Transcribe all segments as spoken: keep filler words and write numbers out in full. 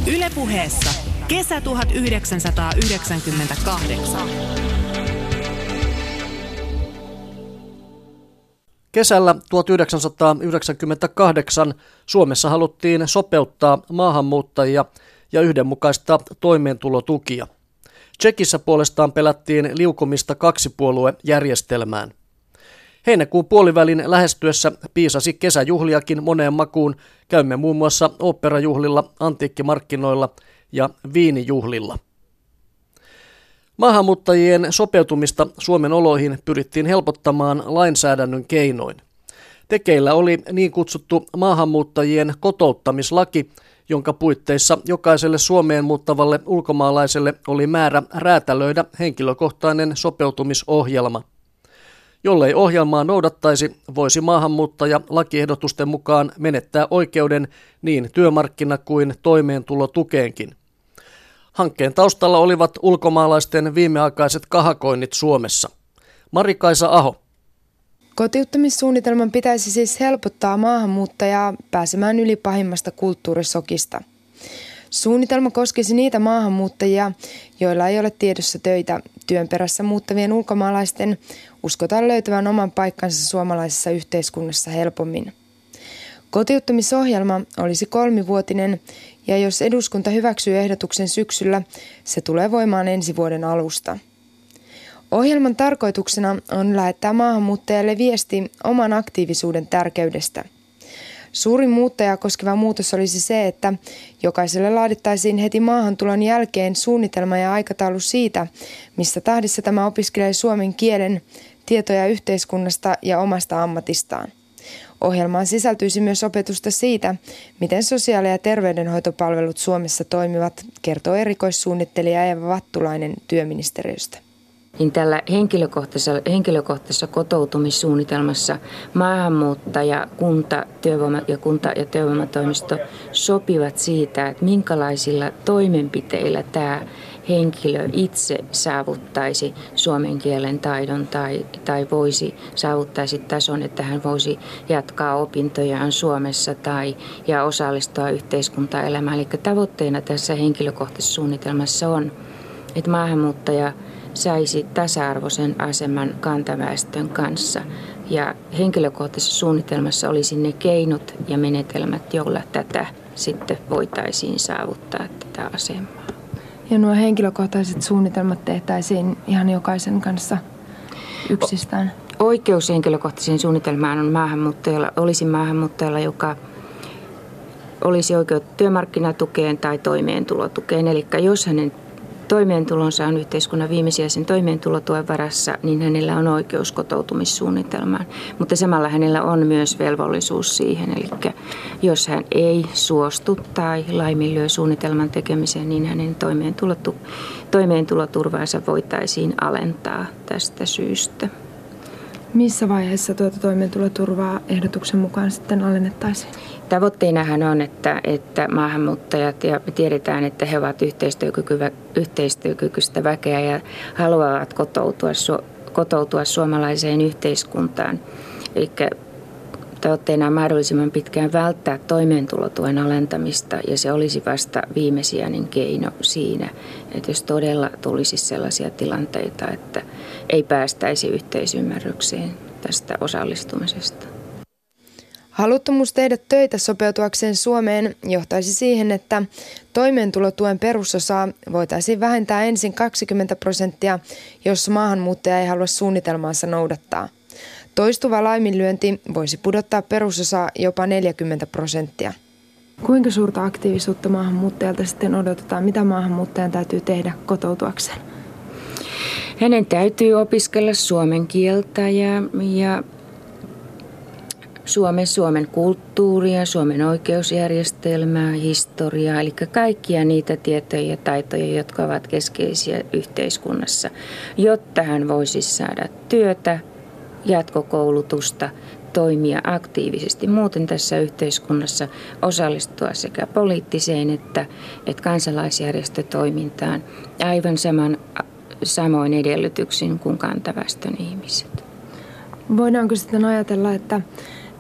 Yle Puheessa kesä tuhatyhdeksänsataayhdeksänkymmentäkahdeksan. Kesällä tuhatyhdeksänsataayhdeksänkymmentäkahdeksan Suomessa haluttiin sopeuttaa maahanmuuttajia ja yhdenmukaistaa toimeentulotukia. Tšekissä puolestaan pelättiin liukumista kaksipuoluejärjestelmään. Heinäkuun puolivälin lähestyessä piisasi kesäjuhliakin moneen makuun. Käymme muun muassa oopperajuhlilla, antiikkimarkkinoilla ja viinijuhlilla. Maahanmuuttajien sopeutumista Suomen oloihin pyrittiin helpottamaan lainsäädännön keinoin. Tekeillä oli niin kutsuttu maahanmuuttajien kotouttamislaki, jonka puitteissa jokaiselle Suomeen muuttavalle ulkomaalaiselle oli määrä räätälöidä henkilökohtainen sopeutumisohjelma. Jollei ohjelmaa noudattaisi, voisi maahanmuuttaja lakiehdotusten mukaan menettää oikeuden niin työmarkkina- kuin toimeentulotukeenkin. Hankkeen taustalla olivat ulkomaalaisten viimeaikaiset kahakoinnit Suomessa. Mari-Kaisa Aho. Kotiuttamissuunnitelman pitäisi siis helpottaa maahanmuuttajaa pääsemään yli pahimmasta kulttuurisokista. Suunnitelma koskisi niitä maahanmuuttajia, joilla ei ole tiedossa töitä. Työn perässä muuttavien ulkomaalaisten uskotaan löytävän oman paikkansa suomalaisessa yhteiskunnassa helpommin. Kotiuttamisohjelma olisi kolmivuotinen ja jos eduskunta hyväksyy ehdotuksen syksyllä, se tulee voimaan ensi vuoden alusta. Ohjelman tarkoituksena on lähettää maahanmuuttajalle viesti oman aktiivisuuden tärkeydestä. Suurin muuttajaa koskeva muutos olisi se, että jokaiselle laadittaisiin heti maahantulon jälkeen suunnitelma ja aikataulu siitä, missä tahdissa tämä opiskelee suomen kielen, tietoja yhteiskunnasta ja omasta ammatistaan. Ohjelmaan sisältyisi myös opetusta siitä, miten sosiaali- ja terveydenhoitopalvelut Suomessa toimivat, kertoo erikoissuunnittelija Eeva Vattulainen työministeriöstä. Niin tällä henkilökohtaisessa, henkilökohtaisessa kotoutumissuunnitelmassa maahanmuuttaja, kunta, työvoima, ja kunta- ja työvoimatoimisto sopivat siitä, että minkälaisilla toimenpiteillä tämä henkilö itse saavuttaisi suomen kielen taidon tai, tai voisi saavuttaisi tason, että hän voisi jatkaa opintojaan Suomessa tai ja osallistua yhteiskuntaelämään. Eli tavoitteena tässä henkilökohtaisessa suunnitelmassa on, että maahanmuuttaja saisi tasa-arvoisen aseman kantaväestön kanssa. Ja henkilökohtaisessa suunnitelmassa olisi ne keinot ja menetelmät, joilla tätä sitten voitaisiin saavuttaa tätä asemaa. Ja nuo henkilökohtaiset suunnitelmat tehtäisiin ihan jokaisen kanssa yksistään? Oikeus henkilökohtaiseen suunnitelmaan on maahanmuuttajalla, olisi maahanmuuttajalla, joka olisi oikeus työmarkkinatukeen tai toimeentulotukeen. Eli jos hänen toimeentulonsa on yhteiskunnan viimesijaisen toimeentulotuen varassa, niin hänellä on oikeus kotoutumissuunnitelmaan. Mutta samalla hänellä on myös velvollisuus siihen. Eli jos hän ei suostu tai laiminlyö suunnitelman tekemiseen, niin hänen toimeentuloturvaansa voitaisiin alentaa tästä syystä. Missä vaiheessa tuota toimeentuloturvaa ehdotuksen mukaan sitten alennettaisiin? Tavoitteenahan on, että, että maahanmuuttajat, ja me tiedetään, että he ovat yhteistyökykyvä, yhteistyökykyistä väkeä ja haluavat kotoutua, kotoutua suomalaiseen yhteiskuntaan. Eli tavoitteena on mahdollisimman pitkään välttää toimeentulotuen alentamista, ja se olisi vasta viimesijainen keino siinä, että jos todella tulisi sellaisia tilanteita, että ei päästäisi yhteisymmärrykseen tästä osallistumisesta. Haluttomuus tehdä töitä sopeutuakseen Suomeen johtaisi siihen, että toimeentulotuen perusosaa voitaisiin vähentää ensin kaksikymmentä prosenttia, jos maahanmuuttaja ei halua suunnitelmaansa noudattaa. Toistuva laiminlyönti voisi pudottaa perusosaa jopa neljäkymmentä prosenttia. Kuinka suurta aktiivisuutta maahanmuuttajalta sitten odotetaan? Mitä maahanmuuttajan täytyy tehdä kotoutuakseen? Hänen täytyy opiskella suomen kieltä ja, ja Suomen, Suomen kulttuuria, Suomen oikeusjärjestelmää, historiaa, eli kaikkia niitä tietoja ja taitoja, jotka ovat keskeisiä yhteiskunnassa, jotta hän voisi saada työtä, jatkokoulutusta, toimia aktiivisesti muuten tässä yhteiskunnassa, osallistua sekä poliittiseen että, että kansalaisjärjestötoimintaan aivan saman, samoin edellytyksin kuin kantaväestön ihmiset. Voidaanko sitten ajatella, että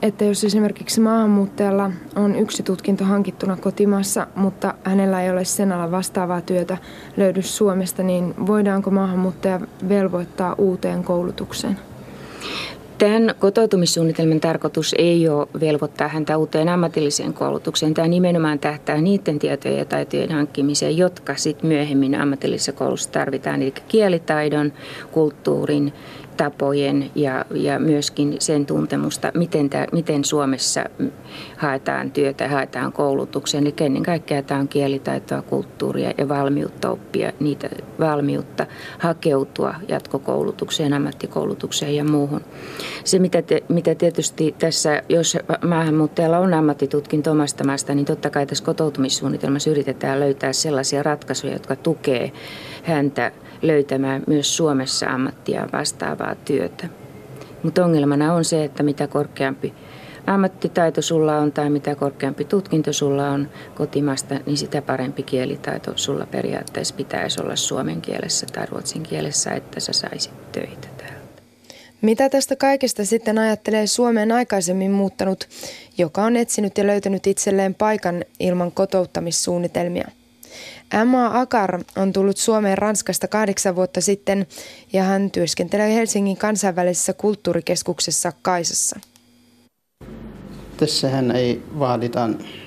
että jos esimerkiksi maahanmuuttajalla on yksi tutkinto hankittuna kotimaassa, mutta hänellä ei ole sen alan vastaavaa työtä löydy Suomesta, niin voidaanko maahanmuuttaja velvoittaa uuteen koulutukseen? Tämän kotoutumissuunnitelman tarkoitus ei ole velvoittaa häntä uuteen ammatilliseen koulutukseen. Tämä nimenomaan tähtää niiden tietojen ja taitojen hankkimiseen, jotka sitten myöhemmin ammatillisessa koulussa tarvitaan, eli kielitaidon, kulttuurin, tapojen ja, ja myöskin sen tuntemusta, miten, tämä, miten Suomessa haetaan työtä, haetaan koulutukseen. Eli ennen kaikkea tämä on kielitaitoa, kulttuuria ja valmiutta oppia, niitä valmiutta hakeutua jatkokoulutukseen, ammattikoulutukseen ja muuhun. Se, mitä, te, mitä tietysti tässä, jos maahanmuuttajalla on ammattitutkinto omasta maasta, niin totta kai tässä kotoutumissuunnitelmassa yritetään löytää sellaisia ratkaisuja, jotka tukee häntä löytämään myös Suomessa ammattia vastaavaa työtä. Mutta ongelmana on se, että mitä korkeampi ammattitaito sulla on tai mitä korkeampi tutkinto sulla on kotimasta, niin sitä parempi kielitaito sulla periaatteessa pitäisi olla suomen kielessä tai ruotsin kielessä, että sä saisit töitä täältä. Mitä tästä kaikesta sitten ajattelee Suomeen aikaisemmin muuttanut, joka on etsinyt ja löytänyt itselleen paikan ilman kotouttamissuunnitelmia? Emma Akar on tullut Suomeen Ranskasta kahdeksan vuotta sitten ja hän työskentelee Helsingin kansainvälisessä kulttuurikeskuksessa Kaisassa. Tässähän ei vaadita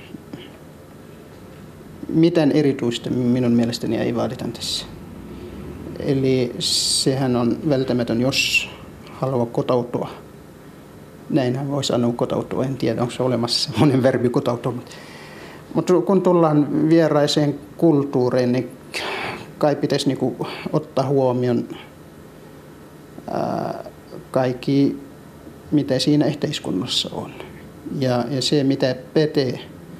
mitään erityistä, minun mielestäni ei vaadita tässä. Eli sehän on välttämätön, jos haluaa kotoutua. Näinhän voi sanoa kotoutua, en tiedä onko se olemassa monen verbi kotoutua. Mutta kun tullaan vieraiseen kulttuuriin, niin kai pitäisi niinku ottaa huomioon ää, kaikki, mitä siinä yhteiskunnassa on. Ja, ja se, mitä pätee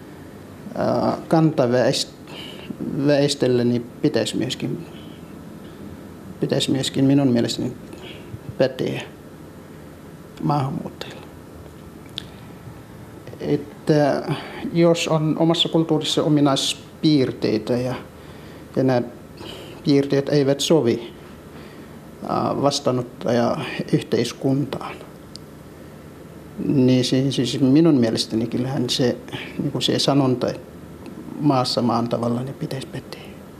kantaväestölle, niin pitäisi myöskin, pitäisi myöskin minun mielestäni päteä maahanmuuttajille. Että jos on omassa kulttuurissa ominaispiirteitä ja, ja nämä piirteet eivät sovi vastaanottaja yhteiskuntaan, niin siis minun mielestäni kyllähän se, niin kuin se sanonta maassa maan tavalla niin pitäisi päteä.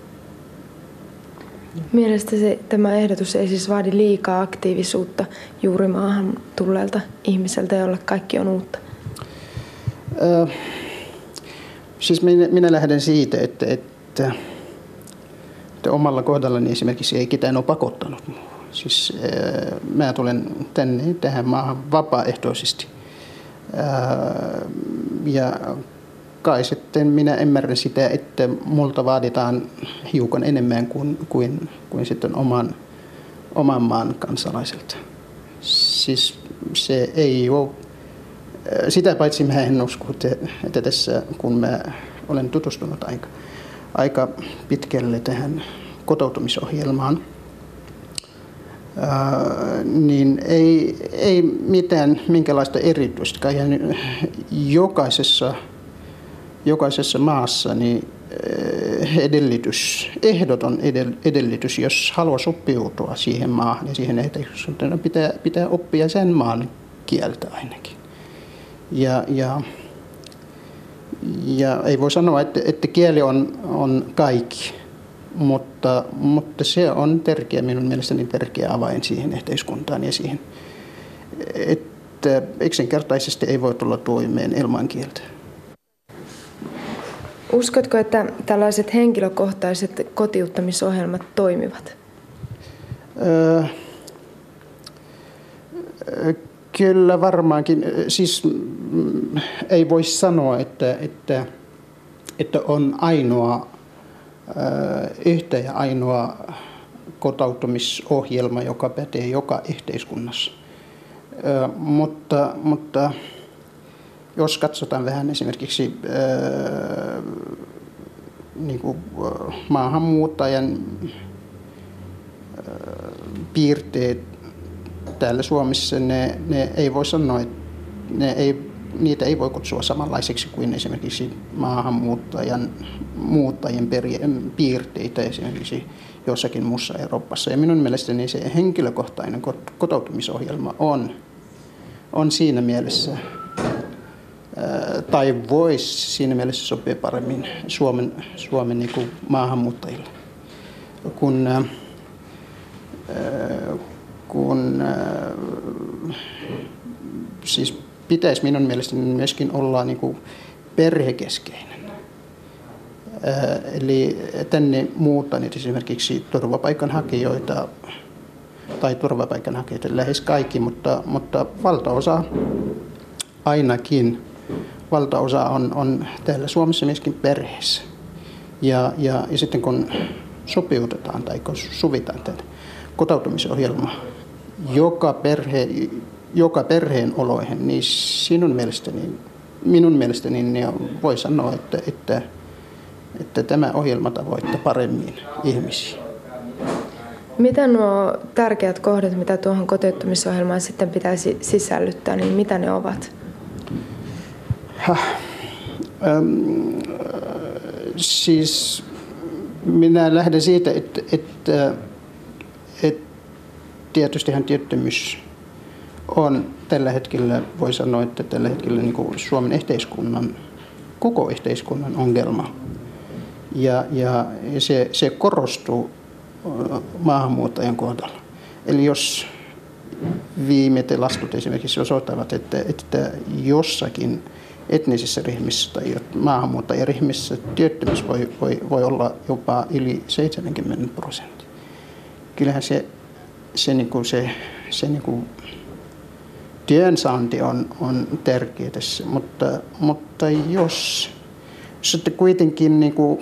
Mielestäni tämä ehdotus ei siis vaadi liikaa aktiivisuutta juuri maahan tulleelta ihmiseltä, jolle kaikki on uutta. Ö, siis minä, minä lähden siitä, että, että, että omalla kohdallani esimerkiksi ei ketään ole pakottanut. Siis ö, mä tulen tänne tähän maahan vapaaehtoisesti. Ö, ja kai sitten minä ymmärrän sitä, että multa vaaditaan hiukan enemmän kuin, kuin, kuin sitten oman, oman maan kansalaiselta. Siis se ei ole, sitä paitsi mä en usko, että, että tässä kun mä olen tutustunut aika, aika pitkälle tähän kotoutumisohjelmaan, ää, niin ei, ei mitään minkälaista erityistä. Jokaisessa Jokaisessa maassa niin edellytys, ehdoton edellytys, jos haluaa sopiutua siihen maahan ja siihen yhteiskuntaan, pitää, pitää oppia sen maan kieltä ainakin. Ja, ja, ja ei voi sanoa, että, että kieli on, on kaikki, mutta, mutta se on tärkeä, minun mielestäni tärkeä avain siihen yhteiskuntaan ja siihen, että yksinkertaisesti ei voi tulla toimeen ilman kieltä. Uskotko, että tällaiset henkilökohtaiset kotiuttamisohjelmat toimivat? Öö, kyllä varmaankin. Siis mm, ei voi sanoa, että, että, että on ainoa, öö, yhtä ja ainoa kotoutumisohjelma, joka pätee joka yhteiskunnassa. Öö, mutta... mutta jos katsotaan vähän esimerkiksi ää, niin kuin maahanmuuttajan ää, piirteet täällä Suomessa, ne, ne ei voi sanoa, että ne ei, niitä ei voi kutsua samanlaiseksi kuin esimerkiksi maahanmuuttajan muuttajien piirteitä esimerkiksi jossakin muussa Euroopassa. Ja minun mielestäni se henkilökohtainen kotoutumisohjelma on, on siinä mielessä tai voisi siinä mielessä sopia paremmin Suomen, Suomen niin kuin maahanmuuttajille, kun, kun siis pitäisi minun mielestäni myöskin olla niin kuin perhekeskeinen. Eli tänne muuttaneet esimerkiksi turvapaikanhakijoita tai turvapaikanhakijoita lähes kaikki, mutta, mutta valtaosa ainakin valtaosa on, on täällä Suomessa myöskin perheessä. Ja, ja, ja sitten kun sopeutetaan tai kun suvitaan tätä kotoutumisohjelmaa joka, perhe, joka perheen oloihin, niin sinun mielestäni, minun mielestäni niin voi sanoa, että, että, että tämä ohjelma tavoittaa paremmin ihmisiä. Mitä nuo tärkeät kohdat, mitä tuohon kotouttamisohjelmaan sitten pitäisi sisällyttää, niin mitä ne ovat? Häh. Ähm, siis minä lähden siitä, että, että, että tietystihan työttömyys on tällä hetkellä, voi sanoa, että tällä hetkellä niin kuin Suomen yhteiskunnan, koko yhteiskunnan ongelma. Ja, ja se, se korostuu maahanmuuttajan kohdalla. Eli jos viime tilastot esimerkiksi osoittavat, että, että jossakin etnisissä ryhmissä tai maahanmuuttajaryhmissä työttömyys voi, voi, voi olla jopa yli seitsemänkymmentä prosenttia. Kyllähän se, se, niin kuin se, se niin kuin työnsaanti on, on tärkeää tässä, mutta, mutta jos sitten kuitenkin niin kuin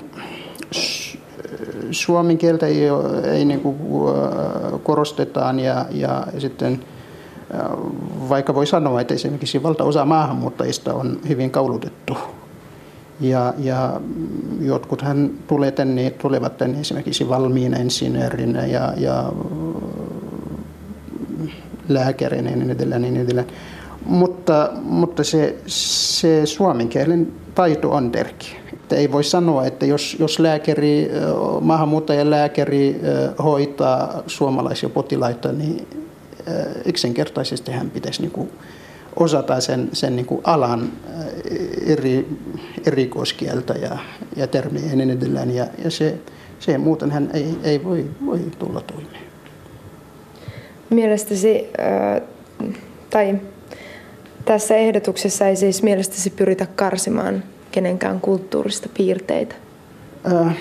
suomen kieltä ei, ei niin kuin korostetaan ja, ja sitten vaikka voi sanoa, että esimerkiksi valtaosa maahanmuuttajista on hyvin koulutettu ja, ja jotkuthan tulee tänne, tulevat tänne esimerkiksi valmiina insinöörinä ja, ja lääkärinä ja niin edelleen, niin edelleen. Mutta, mutta se, se suomen kielen taito on tärkeä. Että ei voi sanoa, että jos, jos lääkäri, maahanmuuttajan lääkäri hoitaa suomalaisia potilaita, niin yksinkertaisesti hän pitäisi niin kuin osata sen, sen niin kuin alan eri, erikoiskieltä ja, ja termiä ja niin edelleen. Ja, ja se, se muuten hän ei, ei voi, voi tulla toimeen. Mielestäsi, tai tässä ehdotuksessa ei siis mielestäsi pyritä karsimaan kenenkään kulttuurista piirteitä? Äh,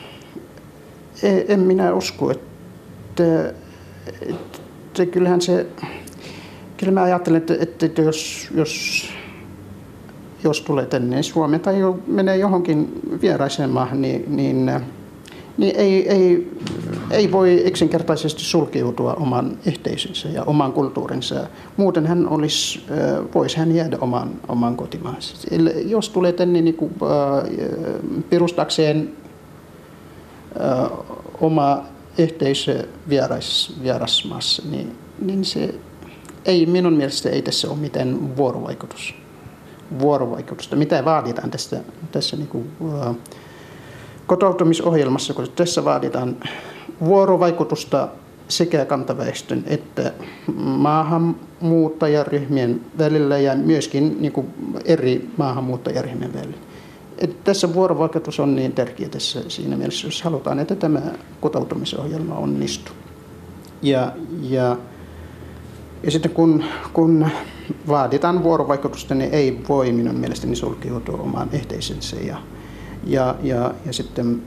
en minä usko, että, että kyllähän se, kyllä mä ajattelen, että, että jos, jos, jos tulee tänne Suomeen tai jo menee johonkin vieraiseen maahan, niin, niin, niin ei, ei, ei voi yksinkertaisesti sulkeutua oman yhteisönsä ja oman kulttuurinsa. Muuten hän olisi, voisi hän jäädä oman, oman kotimaansa. Eli jos tulee tänne niin kuin, äh, perustakseen äh, oma yhteisö vieras, vierasmaassa, niin, niin se ei, minun mielestä ei tässä ole mitään vuorovaikutus, vuorovaikutusta. Mitä vaaditaan tässä, tässä niin kuin, äh, kotoutumisohjelmassa, kun tässä vaaditaan vuorovaikutusta sekä kantaväestön että maahanmuuttajaryhmien välillä ja myöskin niin kuin eri maahanmuuttajaryhmien välillä. Et tässä vuorovaikutus on niin tärkeä tässä siinä mielessä, jos halutaan, että tämä kotoutumisohjelma onnistuu. Ja, ja, ja sitten kun, kun vaaditaan vuorovaikutusta, niin ei voi minun mielestäni sulkeutua omaan yhteisönsä ja Ja, ja, ja sitten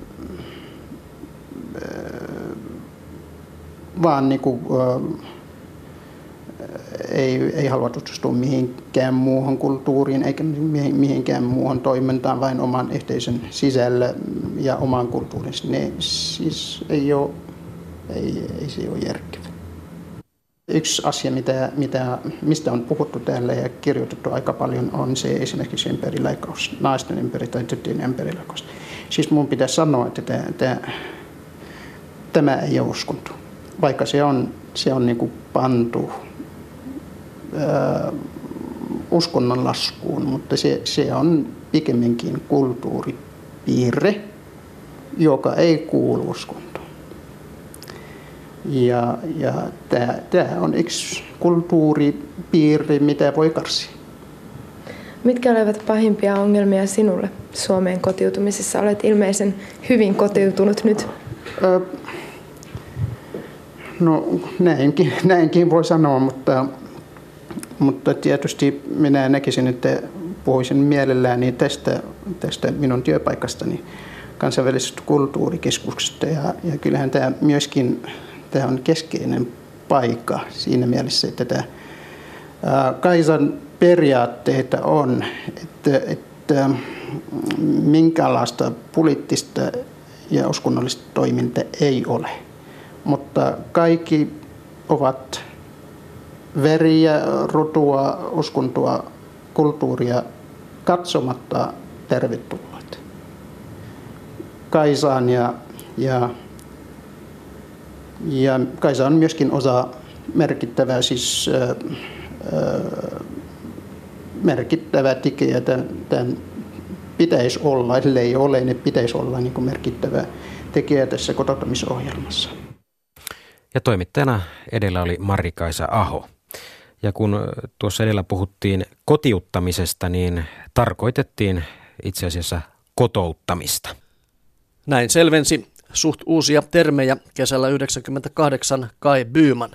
äh, vaan niin kuin, äh, ei, ei halua tutustua mihinkään muuhun kulttuuriin eikä mihinkään muuhun toimintaan, vain oman yhteisön sisällä ja oman kulttuurinsa. Ne siis ei ole, ei, ei se ole järkevä. Yksi asia, mitä, mitä, mistä on puhuttu täällä ja kirjoitettu aika paljon, on se esimerkiksi ympärileikkaus, naisten ympäri tai tyttöjen ympärileikkaus. Siis minun pitäisi sanoa, että tämä, tämä, tämä ei ole uskonto, vaikka se on, se on niin kuin pantu ää, uskonnon laskuun, mutta se, se on pikemminkin kulttuuripiirre, joka ei kuulu uskontoon. Ja, ja tämä, tämä on yksi kulttuuripiirre, mitä voi karsia. Mitkä olivat pahimpia ongelmia sinulle Suomeen kotiutumisessa? Olet ilmeisen hyvin kotiutunut nyt. Ö, no näinkin, näinkin voi sanoa, mutta, mutta tietysti minä näkisin, että puhuisin mielelläni tästä, tästä minun työpaikastani, kansainvälisestä kulttuurikeskuksesta. Ja, ja kyllähän tämä myöskin tämä on keskeinen paikka siinä mielessä, että tämä Kaisan periaatteita on, että, että minkälaista poliittista ja uskonnollista toimintaa ei ole. Mutta kaikki ovat veriä, rotua, uskontoa, kulttuuria katsomatta tervetulleet. Kaisaan ja, ja, ja Kaisa on myöskin osa merkittävää, siis äh, äh, merkittävä tekijä. Tämän pitäisi olla, ellei ole, ne pitäisi olla niin kuin merkittävä tekijä tässä kotouttamisohjelmassa. Ja toimittajana edellä oli Mari-Kaisa Aho. Ja kun tuossa edellä puhuttiin kotiuttamisesta, niin tarkoitettiin itse asiassa kotouttamista. Näin selvensi suht uusia termejä kesällä yhdeksänkymmentäkahdeksan Kai Byman.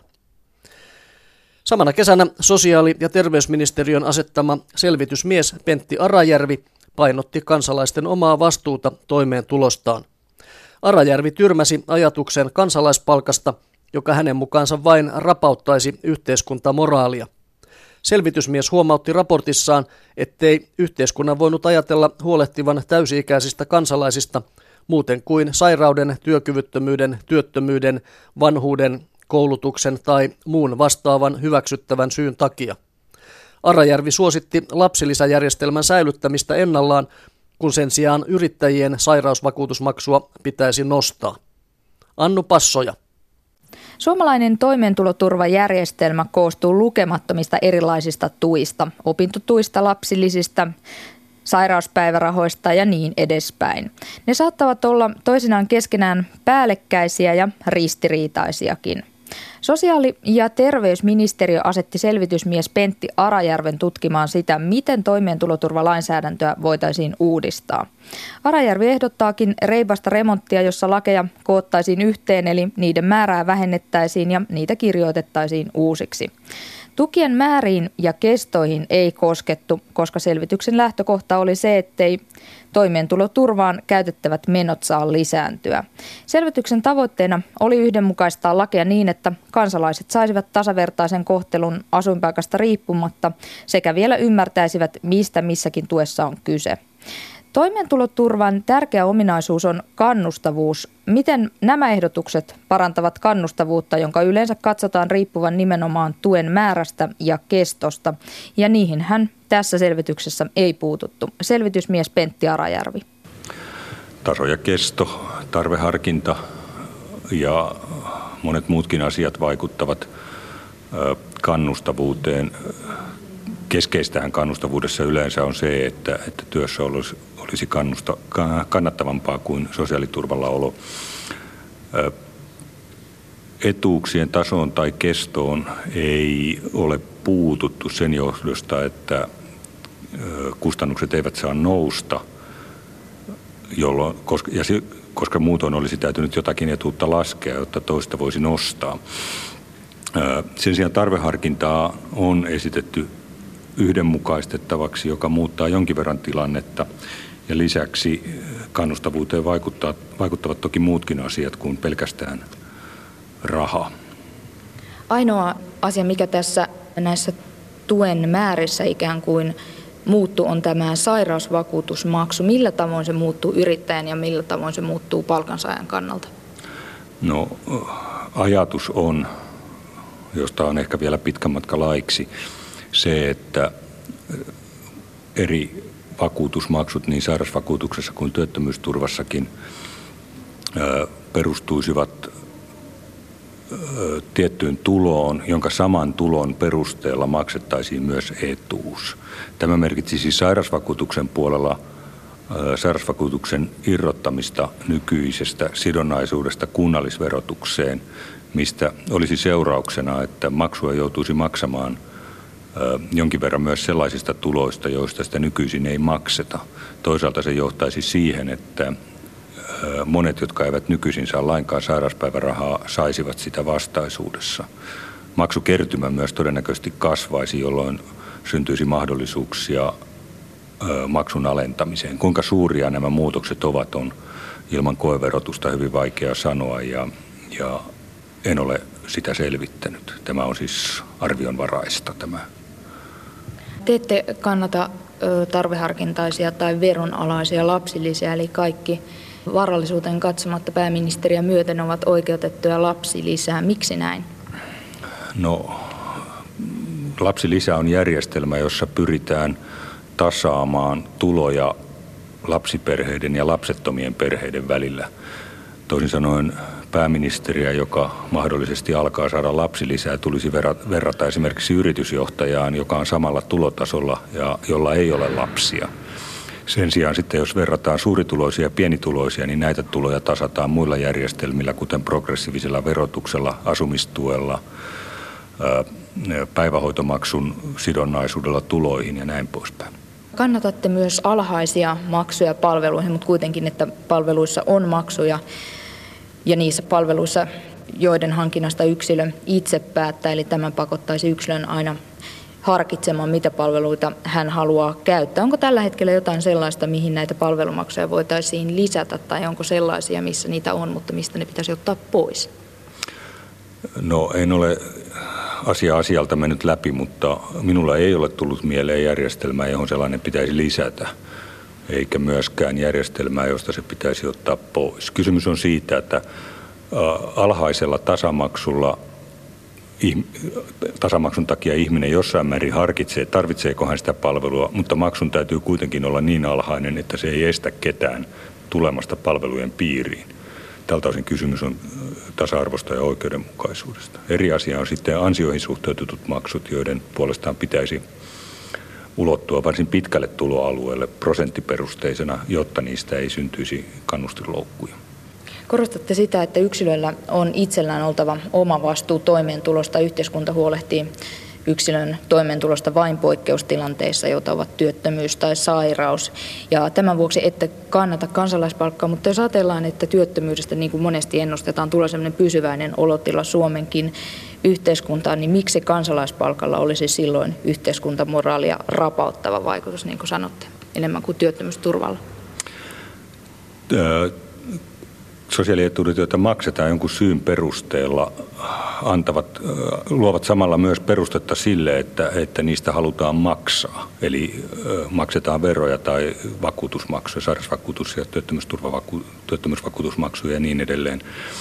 Samana kesänä sosiaali- ja terveysministeriön asettama selvitysmies Pentti Arajärvi painotti kansalaisten omaa vastuuta toimeentulostaan. Arajärvi tyrmäsi ajatuksen kansalaispalkasta, joka hänen mukaansa vain rapauttaisi yhteiskuntamoraalia. Selvitysmies huomautti raportissaan, ettei yhteiskunnan voinut ajatella huolehtivan täysi-ikäisistä kansalaisista muuten kuin sairauden, työkyvyttömyyden, työttömyyden, vanhuuden, koulutuksen tai muun vastaavan hyväksyttävän syyn takia. Arajärvi suositti lapsilisäjärjestelmän säilyttämistä ennallaan, kun sen sijaan yrittäjien sairausvakuutusmaksua pitäisi nostaa. Annu Passoja. Suomalainen toimeentuloturvajärjestelmä koostuu lukemattomista erilaisista tuista, opintotuista, lapsilisistä, sairauspäivärahoista ja niin edespäin. Ne saattavat olla toisinaan keskenään päällekkäisiä ja ristiriitaisiakin. Sosiaali- ja terveysministeriö asetti selvitysmies Pentti Arajärven tutkimaan sitä, miten toimeentuloturvalainsäädäntöä voitaisiin uudistaa. Arajärvi ehdottaakin reipasta remonttia, jossa lakeja koottaisiin yhteen, eli niiden määrää vähennettäisiin ja niitä kirjoitettaisiin uusiksi. Tukien määriin ja kestoihin ei koskettu, koska selvityksen lähtökohta oli se, ettei toimeentuloturvaan käytettävät menot saa lisääntyä. Selvityksen tavoitteena oli yhdenmukaistaa lakeja niin, että kansalaiset saisivat tasavertaisen kohtelun asuinpaikasta riippumatta sekä vielä ymmärtäisivät, mistä missäkin tuessa on kyse. Toimeentuloturvan tärkeä ominaisuus on kannustavuus. Miten nämä ehdotukset parantavat kannustavuutta, jonka yleensä katsotaan riippuvan nimenomaan tuen määrästä ja kestosta? Ja niihinhän tässä selvityksessä ei puututtu. Selvitysmies Pentti Arajärvi. Taso ja kesto, tarveharkinta ja monet muutkin asiat vaikuttavat kannustavuuteen. Keskeistähän kannustavuudessa yleensä on se, että, että työssä olisi, olisi kannusta, kannattavampaa kuin sosiaaliturvalla olo. Etuuksien tasoon tai kestoon ei ole puututtu sen johdosta, että kustannukset eivät saa nousta, jolloin, koska, ja se, koska muutoin olisi täytynyt jotakin etuutta laskea, jotta toista voisi nostaa. Sen sijaan tarveharkintaa on esitetty yhdenmukaistettavaksi, joka muuttaa jonkin verran tilannetta. Ja lisäksi kannustavuuteen vaikuttaa, vaikuttavat toki muutkin asiat kuin pelkästään raha. Ainoa asia, mikä tässä näissä tuen määrissä ikään kuin muuttuu, on tämä sairausvakuutusmaksu. Millä tavoin se muuttuu yrittäjän ja millä tavoin se muuttuu palkansaajan kannalta? No, ajatus on, josta on ehkä vielä pitkä matka laiksi, se, että eri vakuutusmaksut niin sairausvakuutuksessa kuin työttömyysturvassakin perustuisivat tiettyyn tuloon, jonka saman tulon perusteella maksettaisiin myös etuus. Tämä merkitsisi sairausvakuutuksen puolella sairausvakuutuksen irrottamista nykyisestä sidonnaisuudesta kunnallisverotukseen, mistä olisi seurauksena, että maksua joutuisi maksamaan jonkin verran myös sellaisista tuloista, joista sitä nykyisin ei makseta. Toisaalta se johtaisi siihen, että monet, jotka eivät nykyisin saa lainkaan sairauspäivärahaa, saisivat sitä vastaisuudessa. Maksukertymä myös todennäköisesti kasvaisi, jolloin syntyisi mahdollisuuksia maksun alentamiseen. Kuinka suuria nämä muutokset ovat, on ilman koeverotusta hyvin vaikea sanoa ja, ja en ole sitä selvittänyt. Tämä on siis arvionvaraista tämä. Te ette kannata tarveharkintaisia tai veronalaisia lapsilisiä, eli kaikki varallisuuteen katsomatta pääministeriä myöten ovat oikeutettuja lapsilisää. Miksi näin? No, lapsilisä on järjestelmä, jossa pyritään tasaamaan tuloja lapsiperheiden ja lapsettomien perheiden välillä. Toisin sanoen pääministeriä, joka mahdollisesti alkaa saada lapsilisää, tulisi verrata esimerkiksi yritysjohtajaan, joka on samalla tulotasolla ja jolla ei ole lapsia. Sen sijaan sitten, jos verrataan suurituloisia ja pienituloisia, niin näitä tuloja tasataan muilla järjestelmillä, kuten progressiivisella verotuksella, asumistuella, päivähoitomaksun sidonnaisuudella tuloihin ja näin poispäin. Kannatatte myös alhaisia maksuja palveluihin, mutta kuitenkin, että palveluissa on maksuja ja niissä palveluissa, joiden hankinnasta yksilö itse päättää, eli tämä pakottaisi yksilön aina harkitsemaan, mitä palveluita hän haluaa käyttää. Onko tällä hetkellä jotain sellaista, mihin näitä palvelumaksuja voitaisiin lisätä, tai onko sellaisia, missä niitä on, mutta mistä ne pitäisi ottaa pois? No, en ole asia asialta mennyt läpi, mutta minulla ei ole tullut mieleen järjestelmää, johon sellainen pitäisi lisätä, eikä myöskään järjestelmää, josta se pitäisi ottaa pois. Kysymys on siitä, että alhaisella tasamaksulla tasamaksun takia ihminen jossain määrin harkitsee, tarvitseeko hän sitä palvelua, mutta maksun täytyy kuitenkin olla niin alhainen, että se ei estä ketään tulemasta palvelujen piiriin. Tältä osin kysymys on tasa-arvosta ja oikeudenmukaisuudesta. Eri asia on sitten ansioihin suhteutetut maksut, joiden puolestaan pitäisi ulottua varsin pitkälle tuloalueelle prosenttiperusteisena, jotta niistä ei syntyisi kannustinloukkuja. Korostatte sitä, että yksilöllä on itsellään oltava oma vastuu toimeentulosta. Yhteiskunta huolehtii yksilön toimeentulosta vain poikkeustilanteissa, joita ovat työttömyys tai sairaus. Ja tämän vuoksi ette kannata kansalaispalkkaa, mutta jos ajatellaan, että työttömyydestä, niin kuin monesti ennustetaan, tulee sellainen pysyväinen olotila Suomenkin yhteiskuntaan, niin miksi kansalaispalkalla olisi silloin yhteiskuntamoraalia rapauttava vaikutus, niin kuin sanotte, enemmän kuin työttömyysturvalla? Öö. Sosiaalietuudet, joita maksetaan jonkun syyn perusteella, antavat, luovat samalla myös perustetta sille, että, että niistä halutaan maksaa. Eli maksetaan veroja tai vakuutusmaksuja, sairausvakuutus- ja työttömyysturvavaku- työttömyysvakuutusmaksuja ja niin edelleen.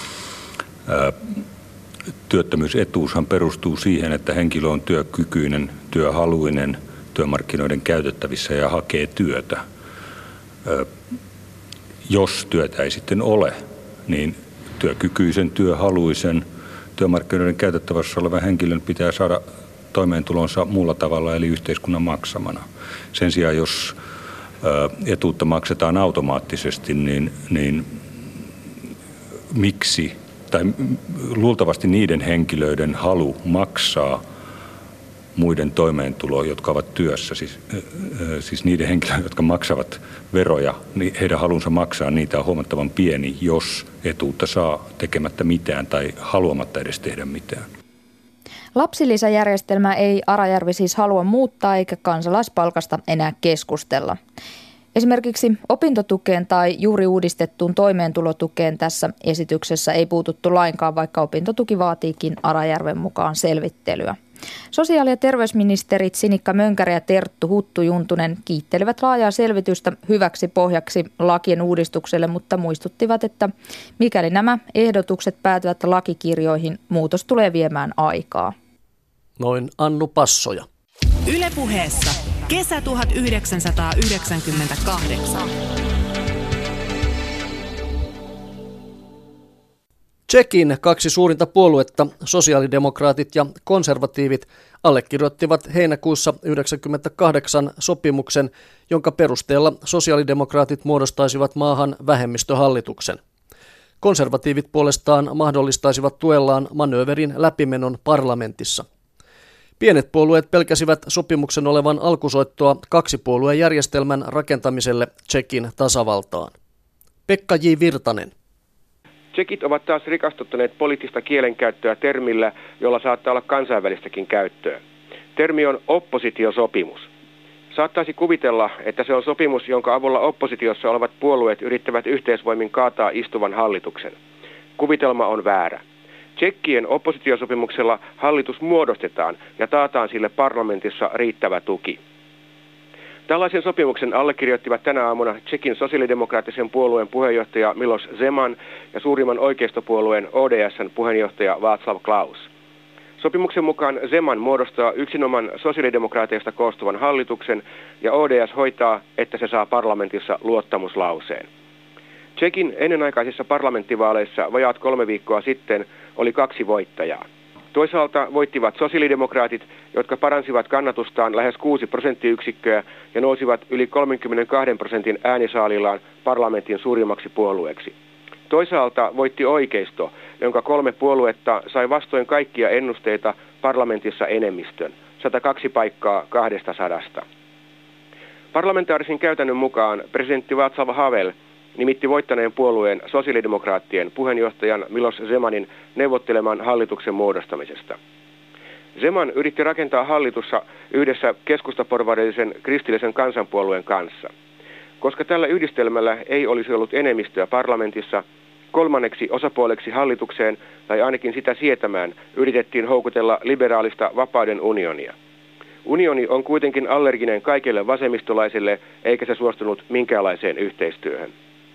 Työttömyysetuushan perustuu siihen, että henkilö on työkykyinen, työhaluinen, työmarkkinoiden käytettävissä ja hakee työtä. Jos työtä ei sitten ole, niin työkykyisen, työhaluisen, työmarkkinoiden käytettävässä olevan henkilön pitää saada toimeentulonsa muulla tavalla, eli yhteiskunnan maksamana. Sen sijaan, jos etuutta maksetaan automaattisesti, niin, niin miksi, tai luultavasti niiden henkilöiden halu maksaa muiden toimeentulo, jotka ovat työssä, siis, siis niiden henkilöiden, jotka maksavat veroja, niin heidän halunsa maksaa niitä on huomattavan pieni, jos etuutta saa tekemättä mitään tai haluamatta edes tehdä mitään. Lapsilisäjärjestelmää ei Arajärvi siis halua muuttaa eikä kansalaispalkasta enää keskustella. Esimerkiksi opintotukeen tai juuri uudistettuun toimeentulotukeen tässä esityksessä ei puututtu lainkaan, vaikka opintotuki vaatiikin Arajärven mukaan selvittelyä. Sosiaali- ja terveysministerit Sinikka Mönkäre ja Terttu Huttu-Juntunen kiittelivät laajaa selvitystä hyväksi pohjaksi lakien uudistukselle, mutta muistuttivat, että mikäli nämä ehdotukset päätyvät lakikirjoihin, muutos tulee viemään aikaa. Noin Annu Passoja. Yle Puheessa kesä tuhatyhdeksänsataayhdeksänkymmentäkahdeksan. Tšekin kaksi suurinta puoluetta, sosiaalidemokraatit ja konservatiivit, allekirjoittivat heinäkuussa yhdeksänkymmentäkahdeksan sopimuksen, jonka perusteella sosiaalidemokraatit muodostaisivat maahan vähemmistöhallituksen. Konservatiivit puolestaan mahdollistaisivat tuellaan manööverin läpimenon parlamentissa. Pienet puolueet pelkäsivät sopimuksen olevan alkusoittoa kaksipuoluejärjestelmän rakentamiselle Tšekin tasavaltaan. Pekka J. Virtanen. Tšekit ovat taas rikastuttaneet poliittista kielenkäyttöä termillä, jolla saattaa olla kansainvälistäkin käyttöä. Termi on oppositiosopimus. Saattaisi kuvitella, että se on sopimus, jonka avulla oppositiossa olevat puolueet yrittävät yhteisvoimin kaataa istuvan hallituksen. Kuvitelma on väärä. Tšekkien oppositiosopimuksella hallitus muodostetaan ja taataan sille parlamentissa riittävä tuki. Tällaisen sopimuksen allekirjoittivat tänä aamuna Tšekin sosiaalidemokraattisen puolueen puheenjohtaja Miloš Zeman ja suurimman oikeistopuolueen O D S:n puheenjohtaja Václav Klaus. Sopimuksen mukaan Zeman muodostaa yksinoman sosiaalidemokraateista koostuvan hallituksen ja O D S hoitaa, että se saa parlamentissa luottamuslauseen. Tšekin ennenaikaisissa parlamenttivaaleissa vajaat kolme viikkoa sitten oli kaksi voittajaa. Toisaalta voittivat sosiaalidemokraatit, jotka paransivat kannatustaan lähes kuusi prosenttiyksikköä ja nousivat yli kolmekymmentäkaksi prosentin äänisaalillaan parlamentin suurimmaksi puolueeksi. Toisaalta voitti oikeisto, jonka kolme puoluetta sai vastoin kaikkia ennusteita parlamentissa enemmistön, sata kaksi paikkaa kahdesta sadasta. Parlamentaarisen käytännön mukaan presidentti Václav Havel nimitti voittaneen puolueen sosiaalidemokraattien puheenjohtajan Miloš Zemanin neuvottelemaan hallituksen muodostamisesta. Zeman yritti rakentaa hallitussa yhdessä keskustaporvarillisen kristillisen kansanpuolueen kanssa. Koska tällä yhdistelmällä ei olisi ollut enemmistöä parlamentissa, kolmanneksi osapuoleksi hallitukseen tai ainakin sitä sietämään yritettiin houkutella liberaalista vapauden unionia. Unioni on kuitenkin allerginen kaikille vasemmistolaisille eikä se suostunut minkäänlaiseen yhteistyöhön.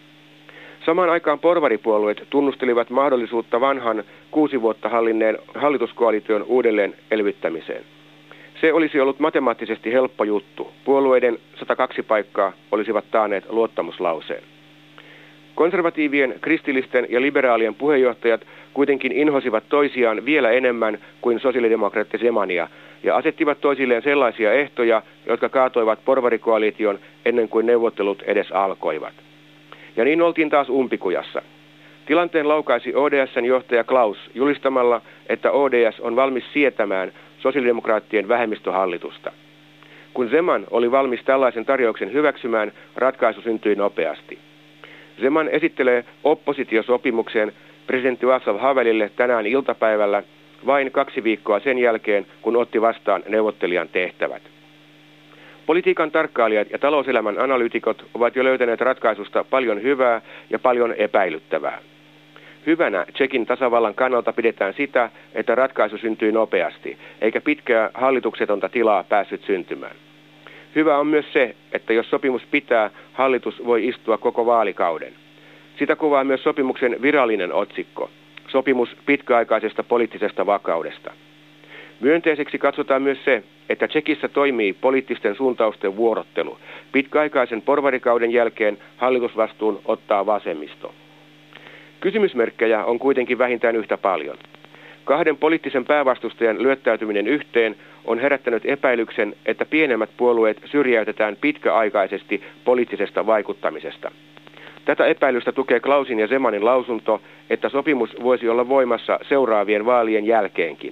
Samaan aikaan porvaripuolueet tunnustelivat mahdollisuutta vanhan kuusi vuotta hallinneen hallituskoalition uudelleen elvyttämiseen. Se olisi ollut matemaattisesti helppo juttu. Puolueiden sata kaksi paikkaa olisivat taaneet luottamuslauseen. Konservatiivien, kristillisten ja liberaalien puheenjohtajat kuitenkin inhosivat toisiaan vielä enemmän kuin sosiaalidemokraatti Zemania ja asettivat toisilleen sellaisia ehtoja, jotka kaatoivat porvarikoalition ennen kuin neuvottelut edes alkoivat. Ja niin oltiin taas umpikujassa. Tilanteen laukaisi O D S:n johtaja Klaus julistamalla, että O D S on valmis sietämään sosiaalidemokraattien vähemmistöhallitusta. Kun Zeman oli valmis tällaisen tarjouksen hyväksymään, ratkaisu syntyi nopeasti. Zeman esittelee oppositiosopimuksen presidentti Václav Havelille tänään iltapäivällä vain kaksi viikkoa sen jälkeen, kun otti vastaan neuvottelijan tehtävät. Politiikan tarkkailijat ja talouselämän analyytikot ovat jo löytäneet ratkaisusta paljon hyvää ja paljon epäilyttävää. Hyvänä Tšekin tasavallan kannalta pidetään sitä, että ratkaisu syntyi nopeasti, eikä pitkää hallituksetonta tilaa päässyt syntymään. Hyvä on myös se, että jos sopimus pitää, hallitus voi istua koko vaalikauden. Sitä kuvaa myös sopimuksen virallinen otsikko, sopimus pitkäaikaisesta poliittisesta vakaudesta. Myönteiseksi katsotaan myös se, että Tšekissä toimii poliittisten suuntausten vuorottelu. Pitkäaikaisen porvarikauden jälkeen hallitusvastuun ottaa vasemmisto. Kysymysmerkkejä on kuitenkin vähintään yhtä paljon. Kahden poliittisen päävastustajan lyöttäytyminen yhteen on herättänyt epäilyksen, että pienemmät puolueet syrjäytetään pitkäaikaisesti poliittisesta vaikuttamisesta. Tätä epäilystä tukee Klausin ja Zemanin lausunto, että sopimus voisi olla voimassa seuraavien vaalien jälkeenkin.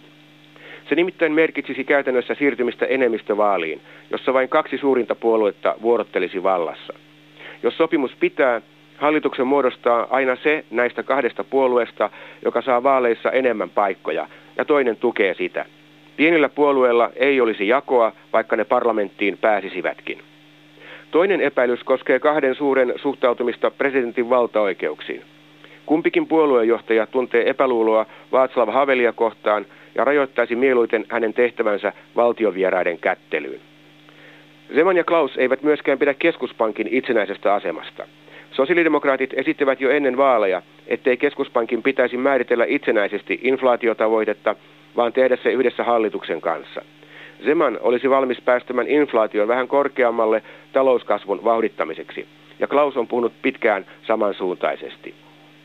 Se nimittäin merkitsisi käytännössä siirtymistä enemmistövaaliin, jossa vain kaksi suurinta puoluetta vuorottelisi vallassa. Jos sopimus pitää, hallituksen muodostaa aina se näistä kahdesta puolueesta, joka saa vaaleissa enemmän paikkoja, ja toinen tukee sitä. Pienillä puolueilla ei olisi jakoa, vaikka ne parlamenttiin pääsisivätkin. Toinen epäilys koskee kahden suuren suhtautumista presidentin valtaoikeuksiin. Kumpikin puoluejohtaja tuntee epäluuloa Václav Havelia kohtaan ja rajoittaisi mieluiten hänen tehtävänsä valtiovieraiden kättelyyn. Zeman ja Klaus eivät myöskään pidä keskuspankin itsenäisestä asemasta. Sosiaalidemokraatit esittivät jo ennen vaaleja, ettei keskuspankin pitäisi määritellä itsenäisesti inflaatiotavoitetta, vaan tehdä se yhdessä hallituksen kanssa. Zeman olisi valmis päästämään inflaation vähän korkeammalle talouskasvun vauhdittamiseksi, ja Klaus on puhunut pitkään samansuuntaisesti.